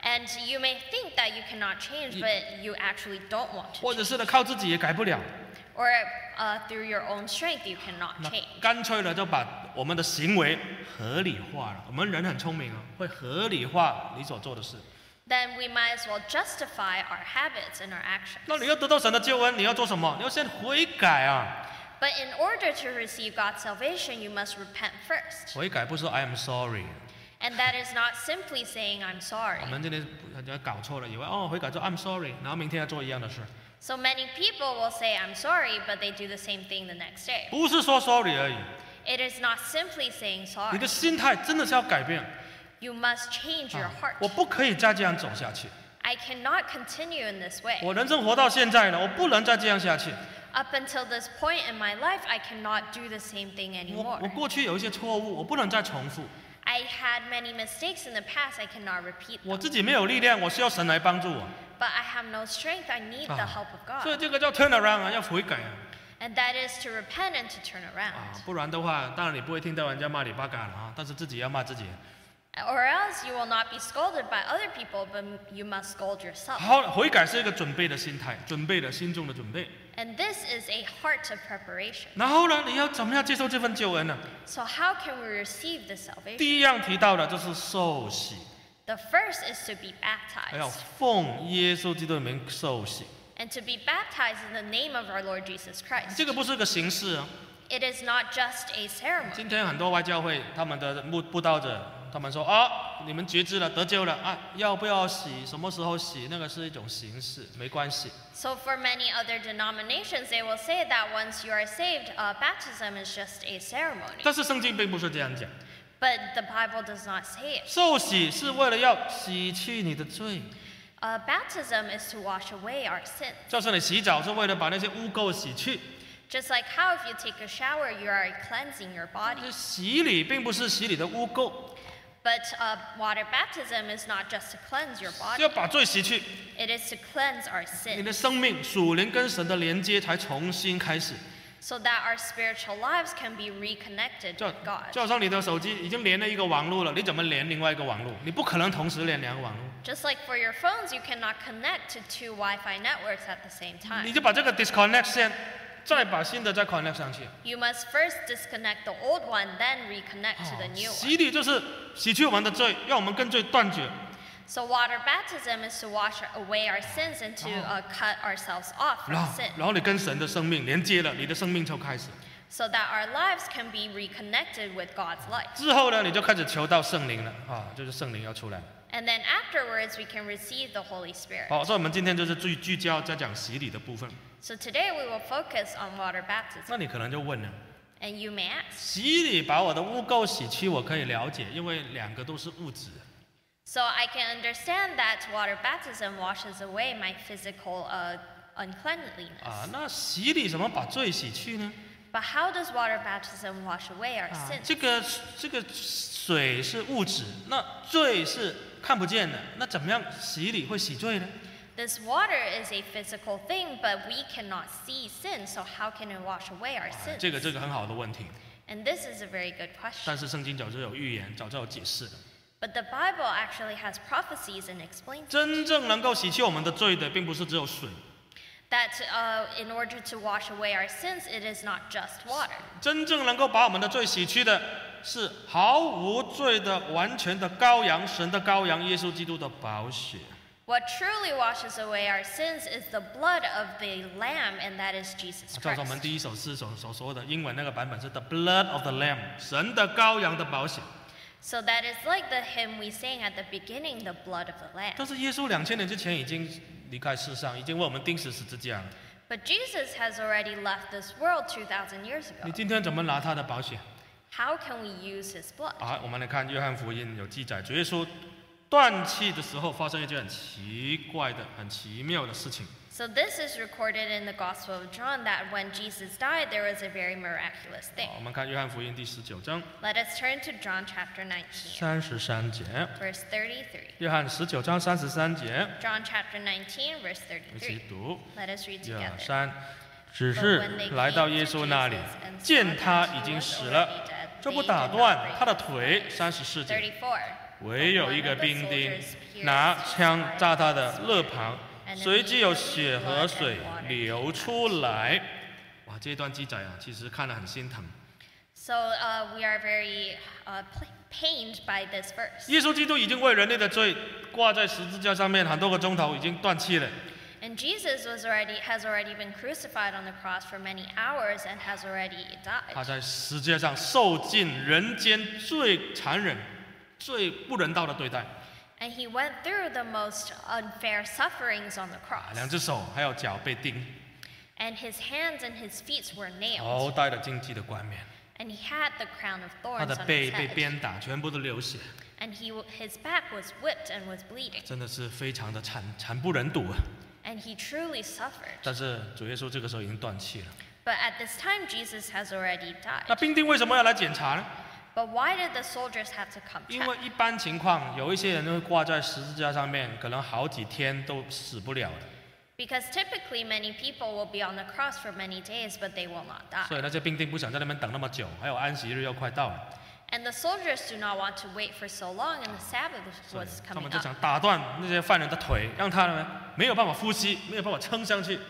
And you may think that you cannot change, but you actually don't want to 或者 change. 是呢靠自己也改不了， Or uh, through your own strength, you cannot 那 change. 干脆呢就把我们的行为合理化了。我们人很聪明啊，会合理化你所做的事。 Then we might as well justify our habits and our 那 actions. 你要得到神的救恩，你要做什么？你要先悔改啊！ But in order to receive God's salvation, you must repent first. 悔改不是 I am sorry。 And that is not simply saying, I'm 我 sorry. 们今天搞错了，以为哦悔改做 I'm sorry， 然后明天要做一样的事。 So many people will say, I'm sorry, but they do the same thing the next day. 不是说 sorry 而已， It is not simply saying 你 sorry. 的心态真的是要改变。 You must change your 啊 heart. 我不可以再这样走下去。 I cannot continue in this way. 我人生活到现在了，我不能再这样下去。 Up until this point in my life, I cannot do the same thing 我 anymore. 我过去有一些错误，我不能再重复。 I had many mistakes in the past, I cannot repeat 我 them. 自己没有力量，我需要神来帮助我。 But I have no strength, I need the help of 所以 God. 这个叫 turn around 啊，要悔改啊。 And that is to repent and to turn 啊 around. 不然的话，当然你不会听到人家骂你八嘎了啊，但是自己要骂自己。 Or else you will not be scolded by other people, but you must scold yourself. 好，悔改是一个准备的心态，准备的心中的准备。 And this is a heart of preparation. 然后呢，你要怎么样接受这份救恩呢？ So how can we receive this salvation? 第一样提到的就是受洗， The first is to be 还要 baptized. 奉耶稣基督的名受洗。 And to be baptized in the name of our Lord Jesus Christ. 这个不是个形式啊。 It is not just a ceremony. 今天很多外教会他们的布布道者，他们说啊，你们觉知了，得救了啊，要不要洗？什么时候洗？那个是一种形式，没关系。 So for many other denominations, they will say that once you are saved, uh, baptism is just a ceremony. 但是圣经并不是这样讲， But the Bible does not say it. 受洗是为了要洗去你的罪， Uh, baptism is to wash away our sins. 就是你洗澡是为了把那些污垢洗去。 Just like how if you take a shower, you are cleansing your body. 洗礼并不是洗礼的污垢， But uh, water baptism is not just to cleanse your 是 body. 要把罪洗去， It is to cleanse our 你 sin 的生命属灵跟神的连接才重新开始。 so that our spiritual lives can be reconnected 就 with God. 就好像你的手机已经连了一个网络了，你怎么连另外一个网络？你不可能同时连两个网络， Just like for your phones, you cannot connect to two Wi-Fi networks at the same 你 time. 就把这个 disconnect 线，再把新的再 connect 上去。 You must first disconnect the old one, then reconnect to the new 洗 one. 礼就是洗去我们的罪，让我们跟罪断绝。 So water baptism is to wash away our sins and to uh, cut ourselves off 然 from 后， sin, 然后你跟神的生命连接了，你的生命就开始。 so that our lives can be reconnected with God's life. 之后呢，你就开始求到圣灵了啊，就是圣灵要出来。 And then afterwards, we can receive the Holy Spirit. 好，所以我们今天就是聚聚焦在讲洗礼的部分。 So today we will focus on water baptism. 那你可能就问了， And you may ask, 洗礼把我的污垢洗去，我可以了解，因为两个都是物质。 so I can understand that water baptism washes away my physical uh, uncleanliness. 啊，那洗礼怎么把罪洗去呢？ But how does water baptism wash away our 啊， sins? 这个这个水是物质，那罪是看不见的，那怎么样洗礼会洗罪呢？ This water is a physical thing, but we cannot see sin, so how can it wash away our 啊 sins? 这个这个很好的问题， And this is a very good question. 但是圣经早就有预言，早就有解释了。 But the Bible actually has prophecies and explains 真正能够洗去我们的罪的，并不是只有水， that uh, in order to wash away our sins, it is not just water. 真正能够把我们的罪洗去的，是毫无罪的、完全的羔羊，神的羔羊，耶稣基督的宝血。 What truly washes away our sins is the blood of the Lamb, and that is Jesus 照着我们 Christ. 第一首诗所所说的英文那个版本是 The Blood of the Lamb， 神的羔羊的宝血。 So that is like the hymn we sang at the beginning, the blood of the Lamb. 但是耶稣两千年之前已经离开世上，已经为我们钉死十字架了。 But Jesus has already left this world two thousand years 你 ago. 今天怎么拿他的宝血？ How can we use his blood? 啊，我们来看约翰福音有记载，主耶稣断气的时候发生一件很奇怪的、很奇妙的事情。 So this is recorded in the Gospel of John that when Jesus died, there was a very miraculous thing. 好，我们看约翰福音第十九章 Let us turn to John chapter nineteen, 三十三节。 verse thirty-three. 约翰十九章三十三节， John chapter nineteen, verse 一起 thirty-three. 读。 Let us read 一二 together. 三，只是来到耶稣那里，见他已经死了，就不打断他的腿。三十四节， thirty-four. 唯有一个兵丁拿枪扎他的肋旁，随即有血和水流出来。哇，这段记载啊，其实看了很心疼。 So uh, we are very uh, pained by this verse. 耶稣基督已经为人类的罪挂在十字架上面很多个钟头，已经断气了。 And Jesus was already has already been crucified on the cross for many hours and has already died. 他在十字架上受尽人间最残忍、最不人道的对待。 And he went through the most unfair sufferings on the cross. 两只手还有脚被钉， And his hands and his feet were 头 nailed. 戴了荆棘的冠冕， And he had the crown of 他 thorns 的 on 背 his 被 head. 鞭打，全部都流血， And he, his back was whipped and was bleeding. 真的是非常的惨惨不忍睹啊！ And he truly suffered. 但是主耶稣这个时候已经断气了。 But at this time, Jesus has already 那 died. 兵丁为什么要来检查呢？ But why did the soldiers have to come 因 check? 为一般情况，有一些人会挂在十字架上面，可能好几天都死不了的。 Because typically many people will be on the cross for many days, but they will not 所以 die. 那些兵丁不想在那边等那么久，还有安息日又快到了， And the soldiers do not want to wait for so long, and the Sabbath 所以 was 他 coming 们就 up. 想打断那些犯人的腿，让他们没有办法呼吸，没有办法撑上去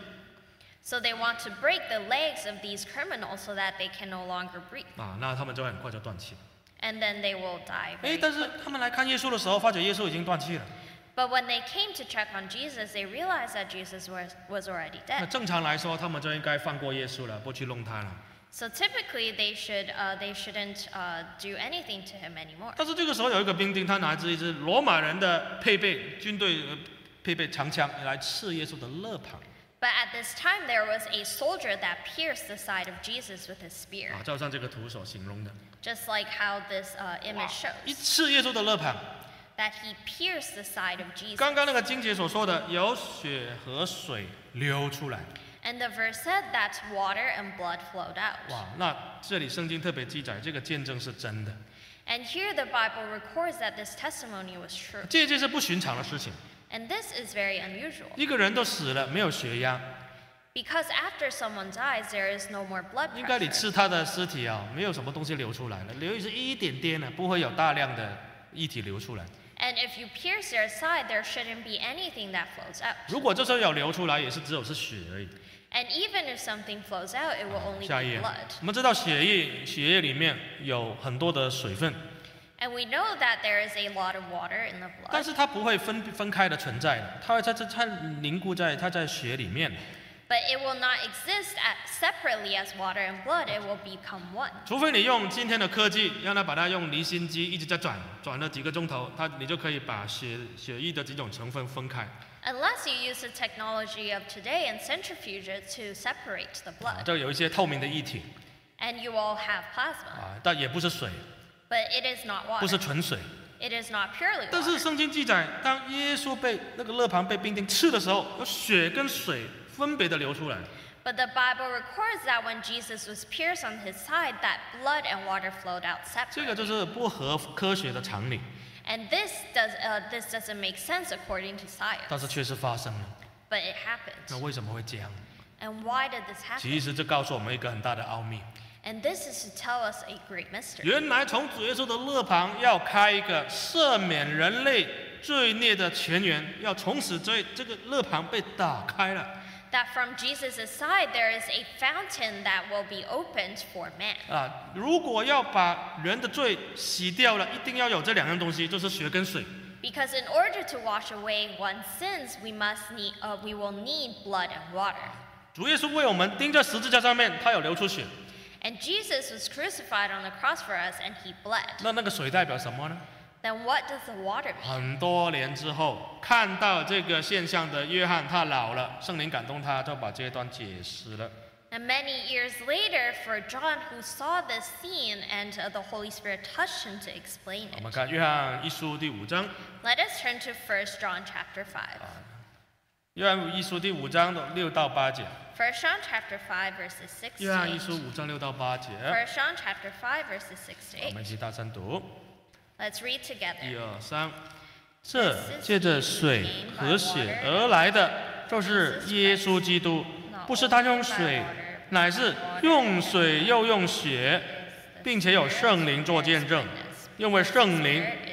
So they want to break the legs of these criminals so that they can no longer breathe. 啊，那他们就很快就断气。 And then they will die. 哎， very 但是他们来看耶稣的时候，发觉耶稣已经断气了。 But when they came to check on Jesus, they realized that Jesus was, was already 那 dead. 正常来说，他们就应该放过耶稣了，不去弄他了。 So typically they should uh, they shouldn't uh, do anything to him anymore. 但是这个时候有一个兵丁，他拿着一支罗马人的配备军队呃配备长枪来刺耶稣的肋旁 But at this time there was a soldier that pierced the side of Jesus with his spear, 啊，照上这个图所形容的， just like how this uh, image 一 shows, 刺耶稣的肋旁。 that he pierced the side of Jesus. 刚刚那个经节所说的，有血和水流出来。 And the verse said that water and blood flowed out. 哇，那这里圣经特别记载，这个见证是真的， And here the Bible records that this testimony was true. 这件是不寻常的事情。 And this is very unusual. 一个人都死了，没有血压， Because after someone dies, there is no more blood 应该你 pressure. 刺他的尸体啊，没有什么东西流出来了，流也是一点点的，不会有大量的液体流出来。 And if you pierce their side, there shouldn't be anything that flows out. 如果这时候有流出来，也是只有是血而已。 And even if something flows out, it will only 下一 be 页， blood. 我们知道血液，血液里面有很多的水分， And we know that there is a lot of water in the 但 blood, 是它不会分分开的存在的，它会在这它凝固在它在血里面， but it will not exist at, separately as water and blood. It will become one. 除非你用今天的科技，让它把它用离心机一直在转，转了几个钟头，它你就可以把血血液的几种成分分开。 Unless you use the technology of today and centrifuge it to separate the 啊， blood. 这有一些透明的液体 And you will have plasma, 啊，但也不是水， but it is not 不是 water. 纯水。 It is not purely 但是 water. 圣经记载，当耶稣被那个肋旁被兵丁刺的时候，有血跟水分别的流出来。 But the Bible records that when Jesus was pierced on his side, that blood and water flowed out 这个 separately. 就是不合科学的常理， And this does uh, this doesn't make sense according to 但是 science, 确实发生了。 but it 那 happened. 为什么会这样？ And why did this 其 happen? 实这告诉我们一个很大的奥秘。 And this is to tell us a great mystery. 原来从主耶稣的肋旁要开一个赦免人类罪孽的泉源，要从此这这个肋旁被打开了 That from Jesus' side there is a fountain that will be opened for man. 啊！如果要把人的罪洗掉了，一定要有这两样东西，就是血跟水。 Because in order to wash away one's sins, we must need uh, we will need blood and water. 主耶稣为我们钉在十字架上面，他有流出血。 And Jesus was crucified on the cross for us, and he bled. 那那个水代表什么呢？ Then what does the water mean? 很多年之后，看到这个现象的约翰，他老了，圣灵感动他，就把这一段解释了。 And many years later, for John, who saw this scene, and uh, the Holy Spirit touched him to explain 我们 it. 看约翰一书第五章， Let us turn to First John chapter five. 约翰一书第五章的六到八节。 First John chapter five, verses six 约 to 翰一 eight. 书五章六到八节， First John chapter five, verses six to 我 eight. 们一起大声读。 Let's read 一 together. 二三，这借着水和血而来的，就是耶稣基督，不是他用水，乃是用水又用血，并且有圣灵做见证，因为圣灵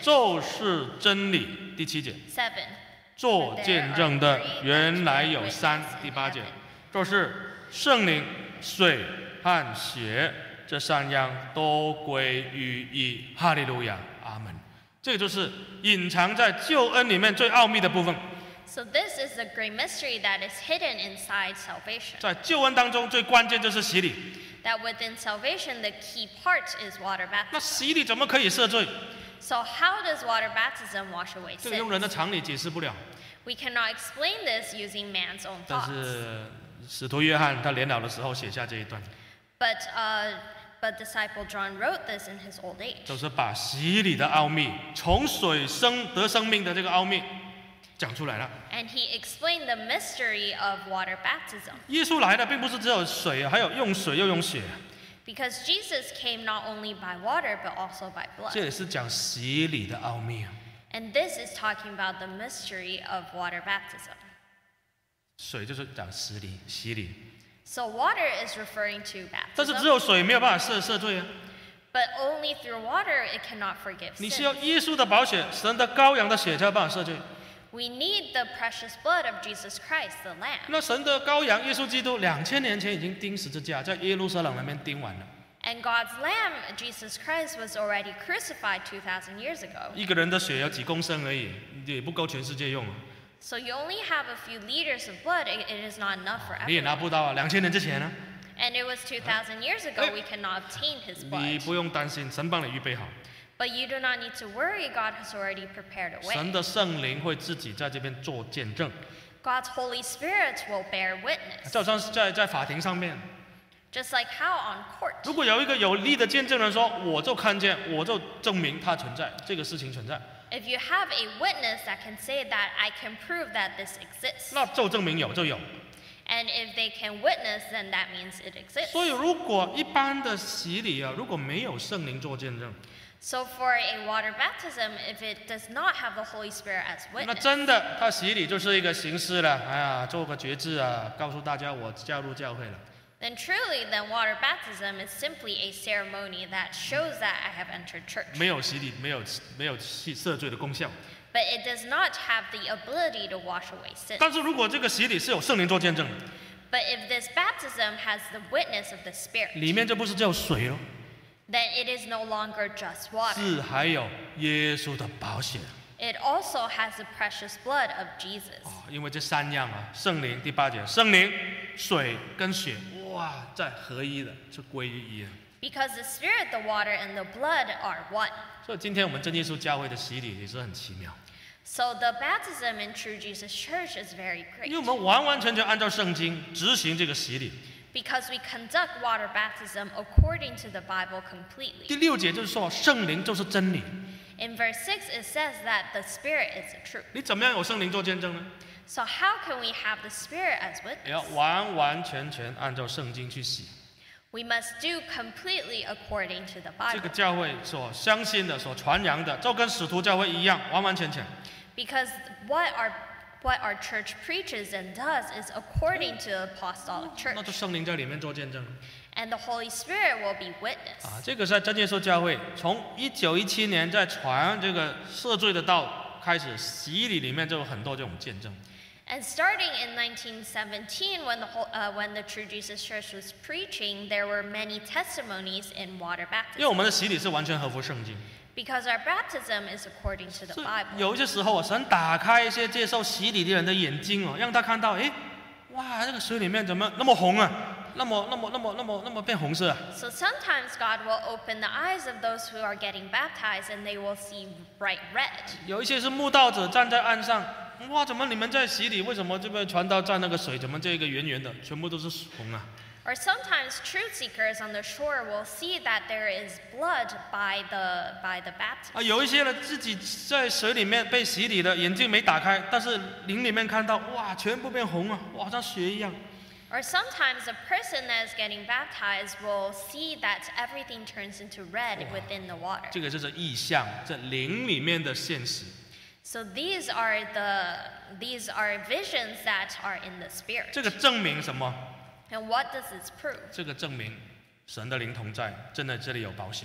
就是真理。第七节， seven. 做见证的原来有三。第八节，就是圣灵、水和血，这三样都归于一。哈利路亚，阿门。这个就是隐藏在救恩里面最奥秘的部分。 So this is the great mystery that is hidden inside salvation. 在救恩当中，最关键就是洗礼。 That within salvation, the key part is water 那 baptism. 洗礼怎么可以赦罪？ So how does water baptism wash away 这个用人的 sins? 常理解释不了。 We cannot explain this using man's own 但 thoughts. 是使徒约翰他年老的时候写下这一段， But uh, but disciple John wrote this in his old age. 就是把洗礼的奥秘，从水生得生命的这个奥秘讲出来了。 And he explained the mystery of water baptism. 耶稣来的并不是只有水，还有用水又用血， Because Jesus came not only by water, but also by 这 blood. 也是讲洗礼的奥秘。 And this is talking about the mystery of water baptism. 水就是讲洗礼，洗礼。 So water is referring to 但是只 baptism, 有水没有办法赦赦罪啊！ but only through water it cannot forgive 你需要 sin. 耶稣的宝血，神的羔羊的血才有办法赦罪。 We need the precious blood of Jesus Christ, the Lamb. 那神的羔羊耶稣基督，两千年前已经钉十字架，在耶路撒冷那边钉完了。 And God's Lamb, Jesus Christ, was already crucified two thousand years ago. 一个人的血有几公升而已，也不够全世界用啊。 So you only have a few liters of blood. It, it is not enough for 你也拿 everyone. 不到啊，两千年之前呢、 And it was two thousand years ago we cannot obtain his 你 blood. 不用担心，神帮你预备好， But you do not need to worry. God has already prepared a 神 way. 的圣灵会自己在这边做见证， God's Holy Spirit will bear witness. 就好像是在在法庭上面， Just like how on court. 如果有一个有力的见证人说，我就看见，我就证明它存在，这个事情存在， If you have a witness that can say that I can prove that this exists, 那就证明有就有。 and if they can witness, then that means it exists. 所以如果一般的洗礼啊，如果没有圣灵做见证， So for a water baptism, if it does not have the Holy Spirit as 那 witness, 真的他洗礼就是一个形式了。哎呀，做个决志啊，告诉大家我加入教会了。 then truly, then water baptism is simply a ceremony that shows that I have entered church. 没有洗礼，没有没有赦罪的功效。 But it does not have the ability to wash away sin. 但是如果这个洗礼是有圣灵做见证的， But if this baptism has the witness of the Spirit, 里面就不是只有水了， then it is no longer just water. 是还有耶稣的宝血 It also has the precious blood of Jesus. 啊！因为这三样啊，圣灵第八节，圣灵、水跟血，哇，在合一的，是归于一的。 Because the Spirit, the water, and the blood are one. 所以今天我们真耶稣教会的洗礼也是很奇妙， So the baptism in True Jesus Church is very 因为 great. 我们完完全全按照圣经执行这个洗礼。 Because we conduct water baptism according to the Bible 第 completely. 六节就是说，圣灵就是真理。 In verse six, it says that the Spirit is the truth. 你怎么样有圣灵做见证呢？ So how can we have the Spirit as 也要 witness? 完完全全按照圣经去洗。 We must do completely according to the 这个 Bible. 教会所相信的、所传扬的，就跟使徒教会一样，完完全全。 Because what our what our church preaches and does is according to the apostolic 那就 church. 圣灵在里面做见证 And the Holy Spirit will be witness. 啊！这个是在真耶稣教会从一九一七年在传这个赦罪的道开始，洗礼里面就有很多这种见证。 And starting in nineteen seventeen, when the whole, uh, when the True Jesus Church was preaching, there were many testimonies in water 因为我 baptism. 们的洗礼是完全合乎圣经， Because our baptism is according to the 所以 Bible. 有一些时候啊，神打开一些接受洗礼的人的眼睛哦，让他看到，诶，哇，这个水里面怎么那么红啊？那么、那么、那么、那么、那么变红色啊？ So sometimes God will open the eyes of those who are getting baptized and they will see bright red. 有一些是慕道者站在岸上，哇，怎么你们在洗礼？为什么这边传道站那个水怎么这个圆圆的，全部都是红啊？ Or sometimes truth seekers on the shore will see that there is blood by the by the 啊， baptism. 有一些人自己在水里面被洗礼的，眼睛没打开，但是灵里面看到，哇，全部变红啊，哇，像血一样。 Or sometimes a person that is getting baptized will see that everything turns into red within the water. 这个就是意象，这灵里面的现实。 So these are the these are visions that are in the spirit. 这个证明什么？ And what does this prove? 这个证明神的灵同在，真的这里有保险。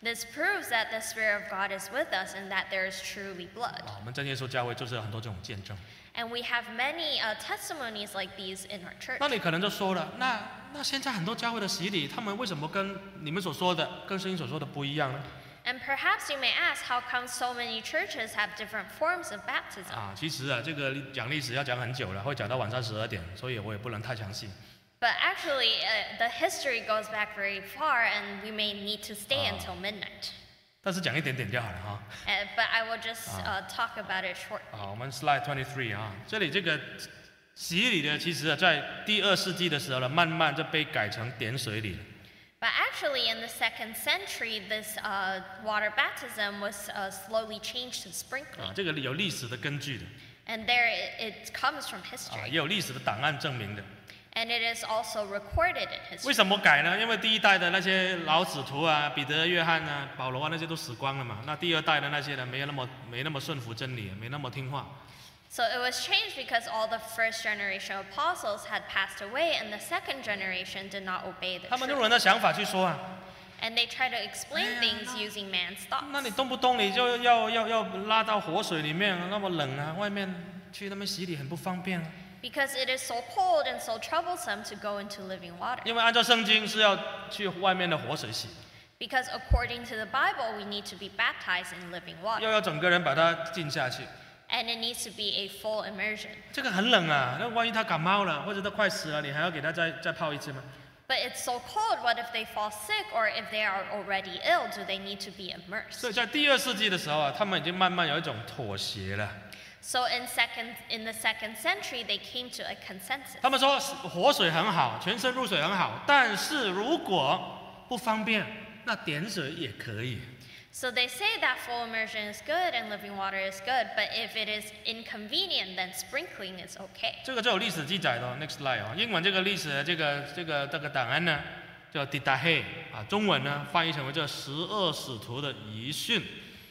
This proves that the Spirit of God is with us and that there is truly blood. 啊，我们真耶稣教会就是有很多这种见证。 And we have many uh, testimonies like these in our church. 那你可能就说了，那那现在很多教会的洗礼，他们为什么跟你们所说的、跟圣经所说的不一样呢？ And perhaps you may ask, how come so many churches have different forms of baptism? 啊，其实啊，这个讲历史要讲很久了，会讲到晚上十二点，所以我也不能太详细。 But actually, uh, the history goes back very far, and we may need to stay Ah. until midnight. 但是讲一点点就好了哈。 Uh, but I will just uh, talk about it shortly. 啊，我们 slide twenty-three 啊，这里这个洗礼呢，其实啊，在第二世纪的时候呢，慢慢就被改成点水礼了。 But actually, in the second century, this uh, water baptism was uh, slowly changed to 啊 sprinkling. ， 这个有历史的根据的， And there it, it comes from 啊， history. 也有历史的档案证明的。 And it is also recorded in 为 history. 什么改呢？因为第一代的那些老使徒啊，彼得、约翰啊、保罗啊那些都死光了嘛。那第二代的那些人没有那么没那么顺服真理，没那么听话。 So it was changed because all the first generation apostles had passed away, and the second generation did not obey the 他们用 truth. 人的想法去说啊， And they try to explain things using man's 那你 thoughts. 动不动你就要要要拉到活水里面，那么冷啊，外面去那边洗礼很不方便啊。 Because it is so cold and so troublesome to go into living water. 因为按照圣经是要去外面的活水洗， Because according to the Bible, we need to be baptized in living 要 water. 要整个人把它浸下去。 And it needs to be a full immersion. 这个很冷啊，那万一他感冒了，或者他快死了，你还要给他再再泡一次吗？ But it's so cold, what if they fall sick or if they are already ill? Do they need to be 所以 immersed? 在第二世纪的时候啊，他们已经慢慢有一种妥协了。 So in second in the second century, they came to a consensus. 他们说活水很好，全身入水很好，但是如果不方便，那点水也可以。 So they say that full immersion is good and living water is good, but if it is inconvenient, then sprinkling is okay. 这个就有历史记载的 ，next slide 啊，英文这个历史的这个这个这个档案呢，叫 Didache 啊，中文呢翻译成为这十二使徒的遗训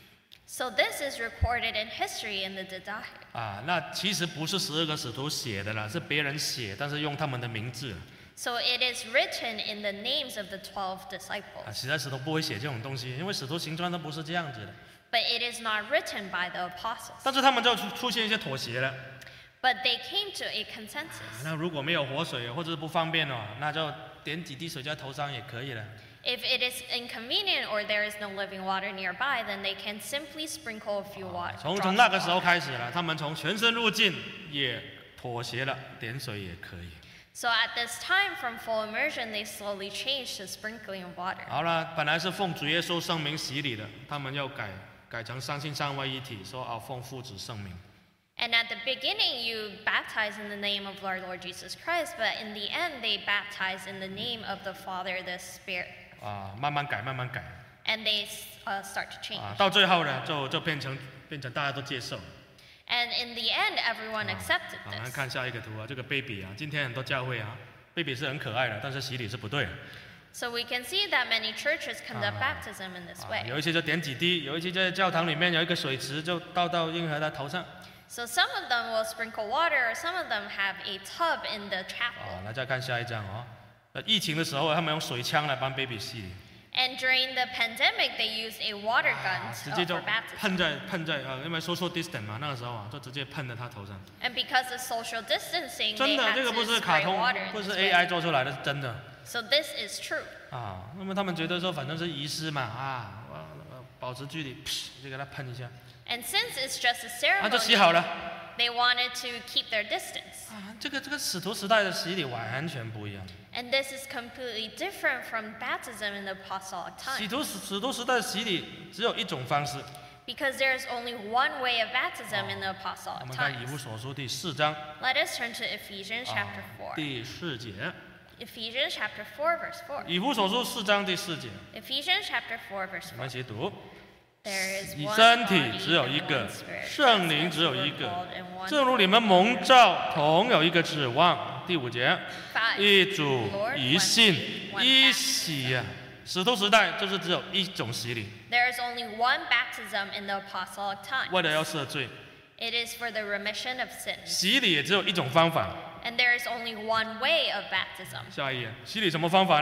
So this is recorded in history in the Didache. 啊，那其实不是十二个使徒写的啦，是别人写，但是用他们的名字 So it is written in the names of the twelve 啊， disciples. 其他使徒不会写这种东西，因为使徒行传都不是这样子的， But it is not written by the apostles. 但是他们就出出现一些妥协了。 But they came to a consensus. 那如果没有活水或者是不方便哦，那就点几滴水在头上也可以了。 If it is inconvenient or there is no living water nearby, then they can simply sprinkle a few water. 从 drops 从 of 那个时候 water. 开始了，他们从全身入境也妥协了，点水也可以。 So at this time, from full immersion, they slowly changed to sprinkling of water. 好了，本来是奉主耶稣圣名洗礼的，他们要改改成相信三位一体，说啊奉父子圣名。 And at the beginning, you baptize in the name of our Lord Jesus Christ, but in the end, they baptize in the name of the Father, the Spirit. 啊，慢慢改，慢慢改 And they uh, start to change. 啊，到最后呢，就就变成变成大家都接受。 And in the end, everyone accepted 好，来 this. 看下一个图啊，这个 baby 啊，今天很多教会啊，baby 是很可爱的，但是洗礼是不对的。 So we can see that many churches conduct Ah. baptism in this 啊， way. 有一些就点几滴，有一些在教堂里面有一个水池，就倒到婴儿的头上。 So some of them will sprinkle water, or some of them have a tub in the 啊， chapel. 来再看下一张哦。呃，疫情的时候，他们用水枪来帮 baby 洗礼。 And during the pandemic, they used a water 啊， gun 直 uh, 接就 for baptism. 喷在喷在呃，因为 social distance 嘛，那个时候啊，就直接喷在他头上。 And because of social distancing, 真 they 的， had 这个 to 不是卡 spray 通， water 不 in 是 this A I way. 做出来的，是真的 So this is true. 啊。那么他们觉得说，反正是仪式嘛，啊，我我保持距离，噗就给他喷一下， And since it's just a 啊，就 ceremony, 洗好了。 they wanted to keep their distance. 啊，这个这个使徒时代的洗礼完全不一样。 And this is completely different from baptism in the apostolic 使 time. 徒使使徒时代的洗礼只有一种方式。 Because there is only one way of baptism in the 我 apostolic 们看以弗 times. 所书第四章 Let us turn to Ephesians 啊 chapter four. 第四节。 Ephesians chapter four, verse four. 以弗所书四章第四节， Ephesians chapter four, verse 我 four. 们一起读。 There is 以 one 身体 body 只有 and 一个 one，spirit, 圣灵 just 只有 as you 一 were 个 called in one 正如你们蒙召，同有一个指望。第五节， Five. 一主 Lord, 一 one 信 faith, one 一 baptism. 洗呀、使徒时代就是只有一种洗礼， There is only one baptism in the apostolic time. 为了要赦罪。 It is for the remission of sins. 洗礼也只有一种方法。 And there is only one way of baptism. 下一页，洗礼什么方法呢？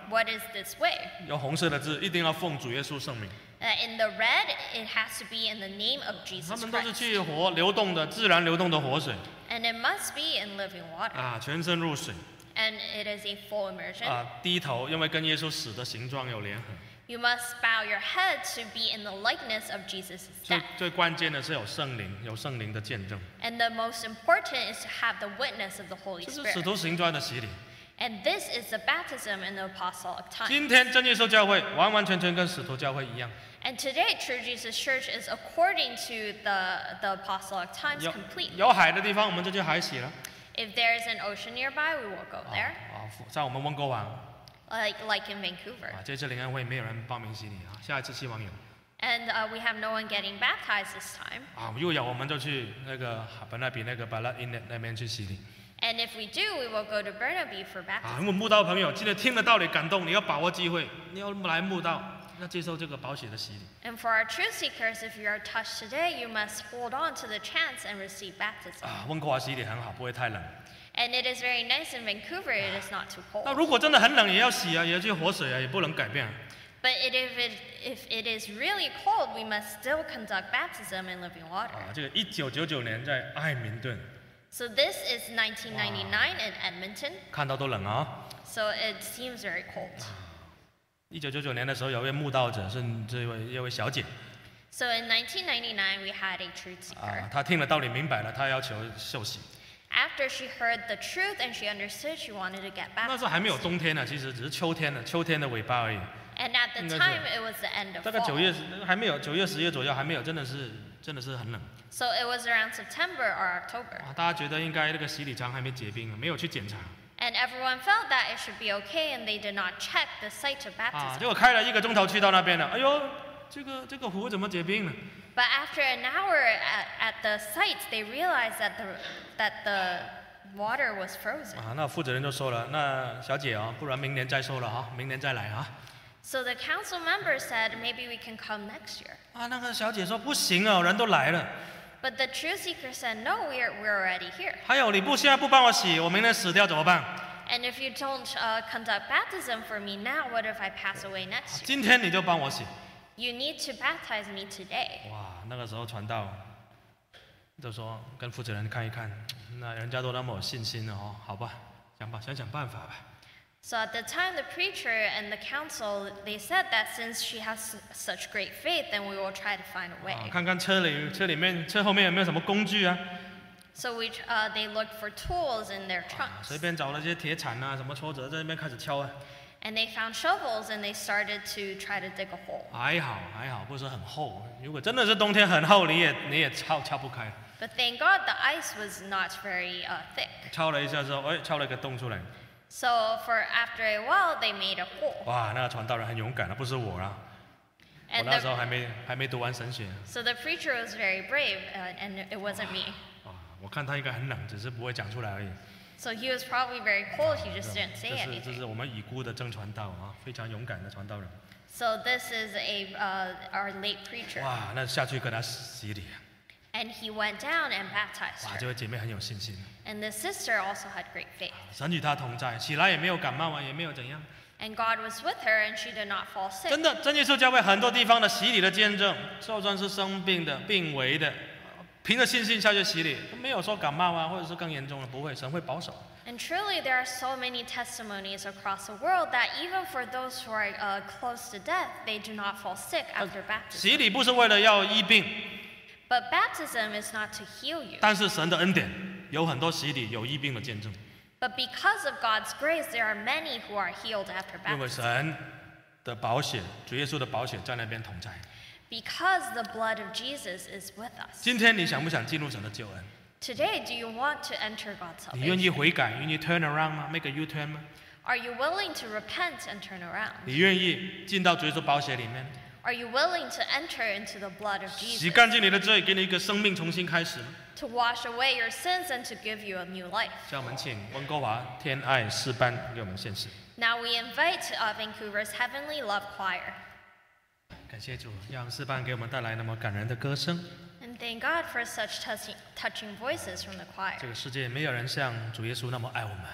What is this way? 有红色的字，一定要奉主耶稣圣名。 Uh, in the red, it has to be in the name of 他 Jesus 们都是 Christ. 去活流动的、自然流动的活水 And it must be in living water. 啊，全身入水 And it is a full immersion. 啊，低头，因为跟耶稣死的形状有联合。 You must bow your head to be in the likeness of Jesus' 最 death. 最关键的是有圣灵，有圣灵的见证， And the most important is to have the witness of the Holy 这是使 Spirit. 徒行传的洗礼。 And this is the baptism in the apostolic time. 今天真耶稣教会完完全全跟使徒教会一样， And today, True Jesus Church is according to the, the apostolic times 有 complete. 有海的地方我们就去海洗了 If there is an ocean nearby, we will go 啊 there, 啊，在我们温哥华 like, like in Vancouver. 啊，这次灵恩会没有人报名洗礼啊，下一次希望有 And uh, we have no one getting baptized this time. 啊，如果有我们就去那个本来比那个巴拉因那边去洗礼 And if we do, we will go to Burnaby for 啊。 baptism. 如果慕道朋友记得听了道理感动，你要把握机会，你要来慕道，要接受这个宝血的洗礼。 And for our truth seekers, if you are touched today, you must hold on to the chance and receive baptism. 啊，温哥华洗礼很好，不会太冷。 And it is very nice in Vancouver, it is not too 那 cold. 如果真的很冷，也要洗啊，也要去活水啊，也不能改变。 But it, if, it, if it is really cold, we must still conduct baptism in living water. 啊，这个一九九九年在爱民顿 So this is nineteen ninety-nine in Edmonton, 看到都冷啊。 so it seems very cold. 一九九九年的时候，有一位慕道者是这位一位小姐 So in nineteen ninety-nine, we had a truth 啊 seeker.， 她听了道理明白了，她要求受洗。 After she heard the truth and she understood, she wanted to get 那时候还没有 baptized. 冬天呢，其实只是秋天了，秋天的尾巴而已。 And at the 应该是 time, it was the end of 大概九月 fall. 还没有，九月十月左右还没有，真的是真的是很冷 So it was around September or October. 啊。大家觉得应该那个洗礼场还没结冰啊，没有去检查 And everyone felt that it should be okay, and they did not check the site of 啊， baptism. 结果开了一个钟头去到那边了，哎呦，这个这个湖怎么结冰了？ But after an hour at, at the site, they realized that the, that the water was frozen. 啊，那负责人就说了，那小姐哦，不然明年再说了啊，明年再来啊。 So the council member said, maybe we can come next year. 啊，那个小姐说不行啊，人都来了。 But the truth seeker said, no, we're, we're already here. 还有你不现在不帮我洗，我明天死掉怎么办？ And if you don't uh, conduct baptism for me now, what if I pass away next year? 今天你就帮我洗。 You need to baptize me today. 哇，那个时候传道就说跟负责人看一看，那人家都那么有信心了哦，好吧，想吧，想想办法吧。 So at the time, the preacher and the council, they said that since she has such great faith, then we will try to find a 啊， way. 看看车里车里面车后面有没有什么工具啊？ So we, uh, they looked for tools in their 啊随 trunks. 便找了些铁铲啊，什么戳子，在那边开始敲啊。 And they found shovels and they started to try to dig a hole. 还好还好，不是很厚。如果真的是冬天很厚，你也你也敲敲不开。 But thank God the ice was not very uh, thick. 敲了一下之后，哎，敲了一个洞出来。 So for after a while, they made a hole. 哇，那个传道人很勇敢啊，不是我啊。我 And 那时候 the, 还没还没读完神学 so the preacher was very brave, uh, and it wasn't me. 啊，我看他应该很冷，只是不会讲出来而已。 So he was probably very cold, he just didn't 这 say 是这 anything. 是我们已故的正传道啊，非常勇敢的传道人。 So this is a uh, our late preacher. 哇，那下去跟他洗礼， And he went down and baptized 哇， her. 这位姐妹很有信心， And the sister also had great faith. 神与她同在，起来也没有感冒啊，也没有怎样。 And God was with her, and she did not fall sick. 真的，真耶稣教会很多地方的洗礼的见证，就算是生病的、病危的，凭着信心下去洗礼，没有说感冒啊，或者是更严重的，不会，神会保守。 And truly, there are so many testimonies across the world that even for those who are uh, close to death, they do not fall sick after baptism. 洗礼不是为了要医病， But baptism is not to heal you. 但是神的恩典有很多洗礼有医病的见证， But because of God's grace, there are many who are healed after 因为 baptism. 神的宝血，主耶稣的宝血在那边同在。 Because the blood of Jesus is with us. 今天你想不想进入神的救恩？ Today, do you want to enter God's 你愿意 salvation? 悔改，愿意 turn around 吗？make a U turn 吗？ Are you willing to repent and turn around? 你愿意进到主耶稣宝血里面， Are you willing to enter into the blood of 洗 Jesus? 干净你的罪，给你一个生命重新开始吗？ To wash away your sins and to give you a new life. 让我们请温哥华天爱诗班给我们献诗。 Now we invite uh, Vancouver's Heavenly Love Choir. 感谢主，让诗班给我们带来那么感人的歌声。 And thank God for such touching, touching voices from the choir. 这个世界没有人像主耶稣那么爱我们，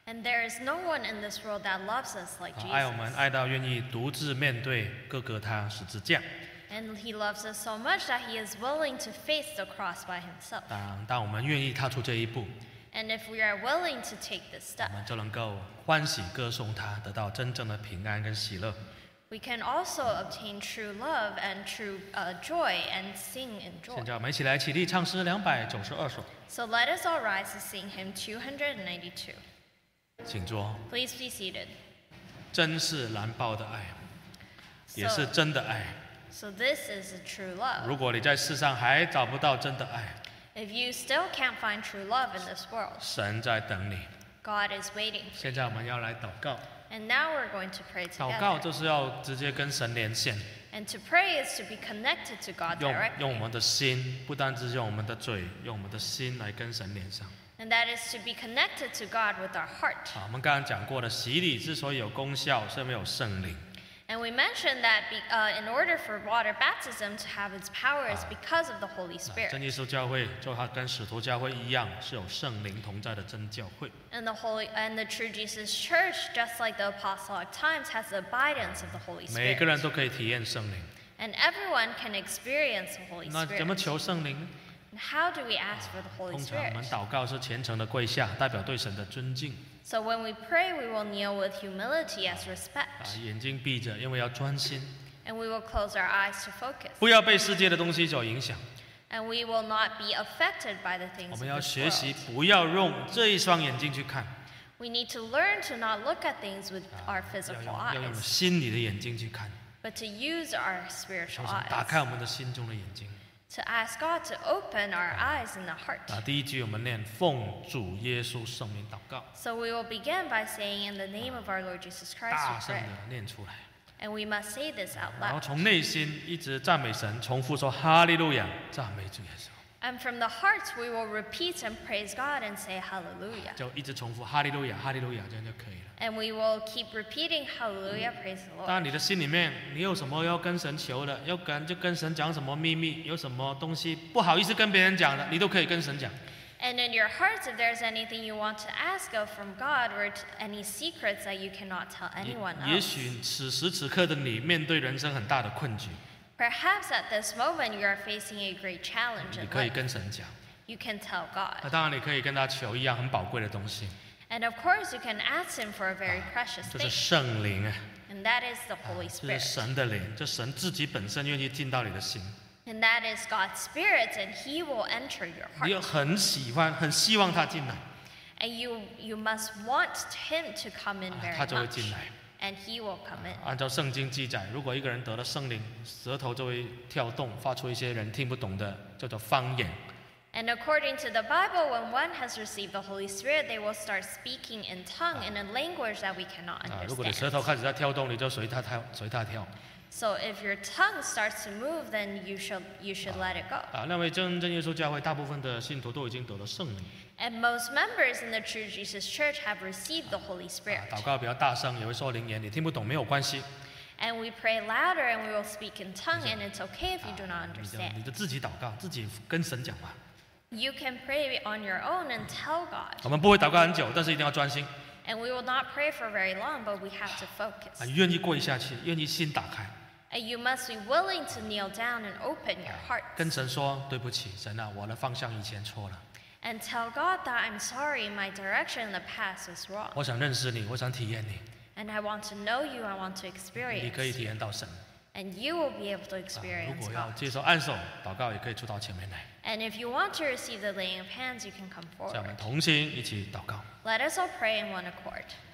And there is no one in this world that loves us like 啊爱我们 Jesus. 爱到愿意独自面对各个他十字架。 And he loves us so much that he is willing to face the cross by himself. 当当我们愿意踏出这一步， And if we are willing to take this 我 step, 们就能够欢喜歌颂他，得到真正的平安跟喜乐。 we can also obtain true love and true uh, joy and sing in 现 joy. 在我们一起来起立唱诗两百九十二首， So let us all rise to sing hymn two ninety-two. 请坐。 Please be seated. 真是难报的爱，也 So, 是真的爱。 so this is a true love. 如果你在世上还找不到真的爱， If you still can't find true love in this world, 神在等你。 God is waiting. 现在我们要来祷告， And now we're going to pray 祷告 together. 就是要直接跟神连线， And to pray is to be connected to God 用用我 directly. 们的心，不单只是用我们的嘴，用我们的心来跟神连上。 And that is to be connected to God with our heart. 好，我们刚刚讲过的洗礼之所以有功效，是因为有圣灵。 And we mentioned that be, uh, in order for water baptism to have its power is because of the Holy 真 Spirit. 耶稣教会就它跟使徒教会一样，是有圣灵同在的真教会。 And the Holy and the True Jesus Church, just like the apostolic times, has the abidance of the Holy 每个人 Spirit. 都可以体验圣灵。 And everyone can experience the Holy 那怎么 Spirit. 求圣灵呢？ And how do we ask for the Holy 通常我 Spirit? 们祷告是虔诚的跪下，代表对神的尊敬。 So when we pray, we will kneel with humility as 啊 respect. 眼睛闭着，因为要专心， And we will close our eyes to focus. 不要被世界的东西所影响。 And we will not be affected by the 我 things 们 of 要 this 学习 world. 不要用这一双眼睛去看， We need to learn to not look at things with 啊 our 要 physical 用要用 eyes, 心里的眼睛去看， but to use our 求 spiritual 神打 eyes, 开我们的心中的眼睛。 to ask God to open our eyes in the heart. 啊，第一句我们念奉主耶稣圣名祷告， So we will begin by saying, in the name of our Lord Jesus Christ 大 we 声 pray. 的念出来， And we must say this out 然后 loud. 从内心一直赞美神，重复说哈利路亚，赞美主耶稣， And from the heart we will repeat and praise God and say hallelujah. 就一直重复哈利路亚，哈利路亚，这样就可以了。 And we will keep repeating hallelujah, praise the 当然， Lord. 你的心里面，你有什么要跟神求的，要跟就跟神讲什么秘密，有什么东西不好意思跟别人讲的，你都可以跟神讲。 And in your hearts, if there's anything you want to ask of from God or t- any secrets that you cannot tell 也 anyone 也 else, 许此时此刻的你面对人生很大的困局， perhaps at this moment you are facing a great challenge 你 in 可以 life. 跟神讲。 You can tell 那 God. 当然，你可以跟他求一样很宝贵的东西， And of course, you can ask Him for a very precious 就是 thing, 圣灵啊， and that is the Holy 这是 Spirit. 神的灵，就神自己本身愿意进到你的心， And that is God's Spirit, and He will enter your 你 heart. 又很喜欢、很希望他进来， And you, you must want Him to come in 啊 very 他就会 much, 进来。 and He will come in. 按照圣经记载，如果一个人得了圣灵，舌头就会跳动，发出一些人听不懂的，叫做方言。 And according to the Bible, when one has received the Holy Spirit, they will start speaking in tongue in a language that we cannot 啊，如果你舌 understand. 头开始在跳动，你就随他跳，随他跳。 So if your tongue starts to move, then you should you should let it go. 啊，那位真正耶稣教会大部分的信徒都已经得了圣灵， And most members in the True Jesus Church have received the Holy 啊， Spirit. 祷告比较大声，也会说灵言，你听不懂没有关系， And we pray louder and we will speak in tongue, and it's okay if you do not 你就 understand. 你就自己祷告，自己跟神讲话。 You can pray on your own and tell 我 God. 们不会祷告很久，但是一定要专心， And we will not pray for very long, but we have to 啊， focus. 愿意跪下去，愿意心打开， And you must be willing to kneel down and open your heart 跟神说对不起，神啊，我的方向以前错了， and tell God that I'm sorry, my direction in the past was wrong. 我想认识你，我想体验你， And I want to know you, I want to 你可以 experience 体 you. 验到神。 And you will be able to 啊，如 experience 果要 God. 接受按手祷告，也可以出到前面来， And if you want to receive the laying of hands, you can come 让我们 forward. 同心一起祷告。 Let us all pray in one accord.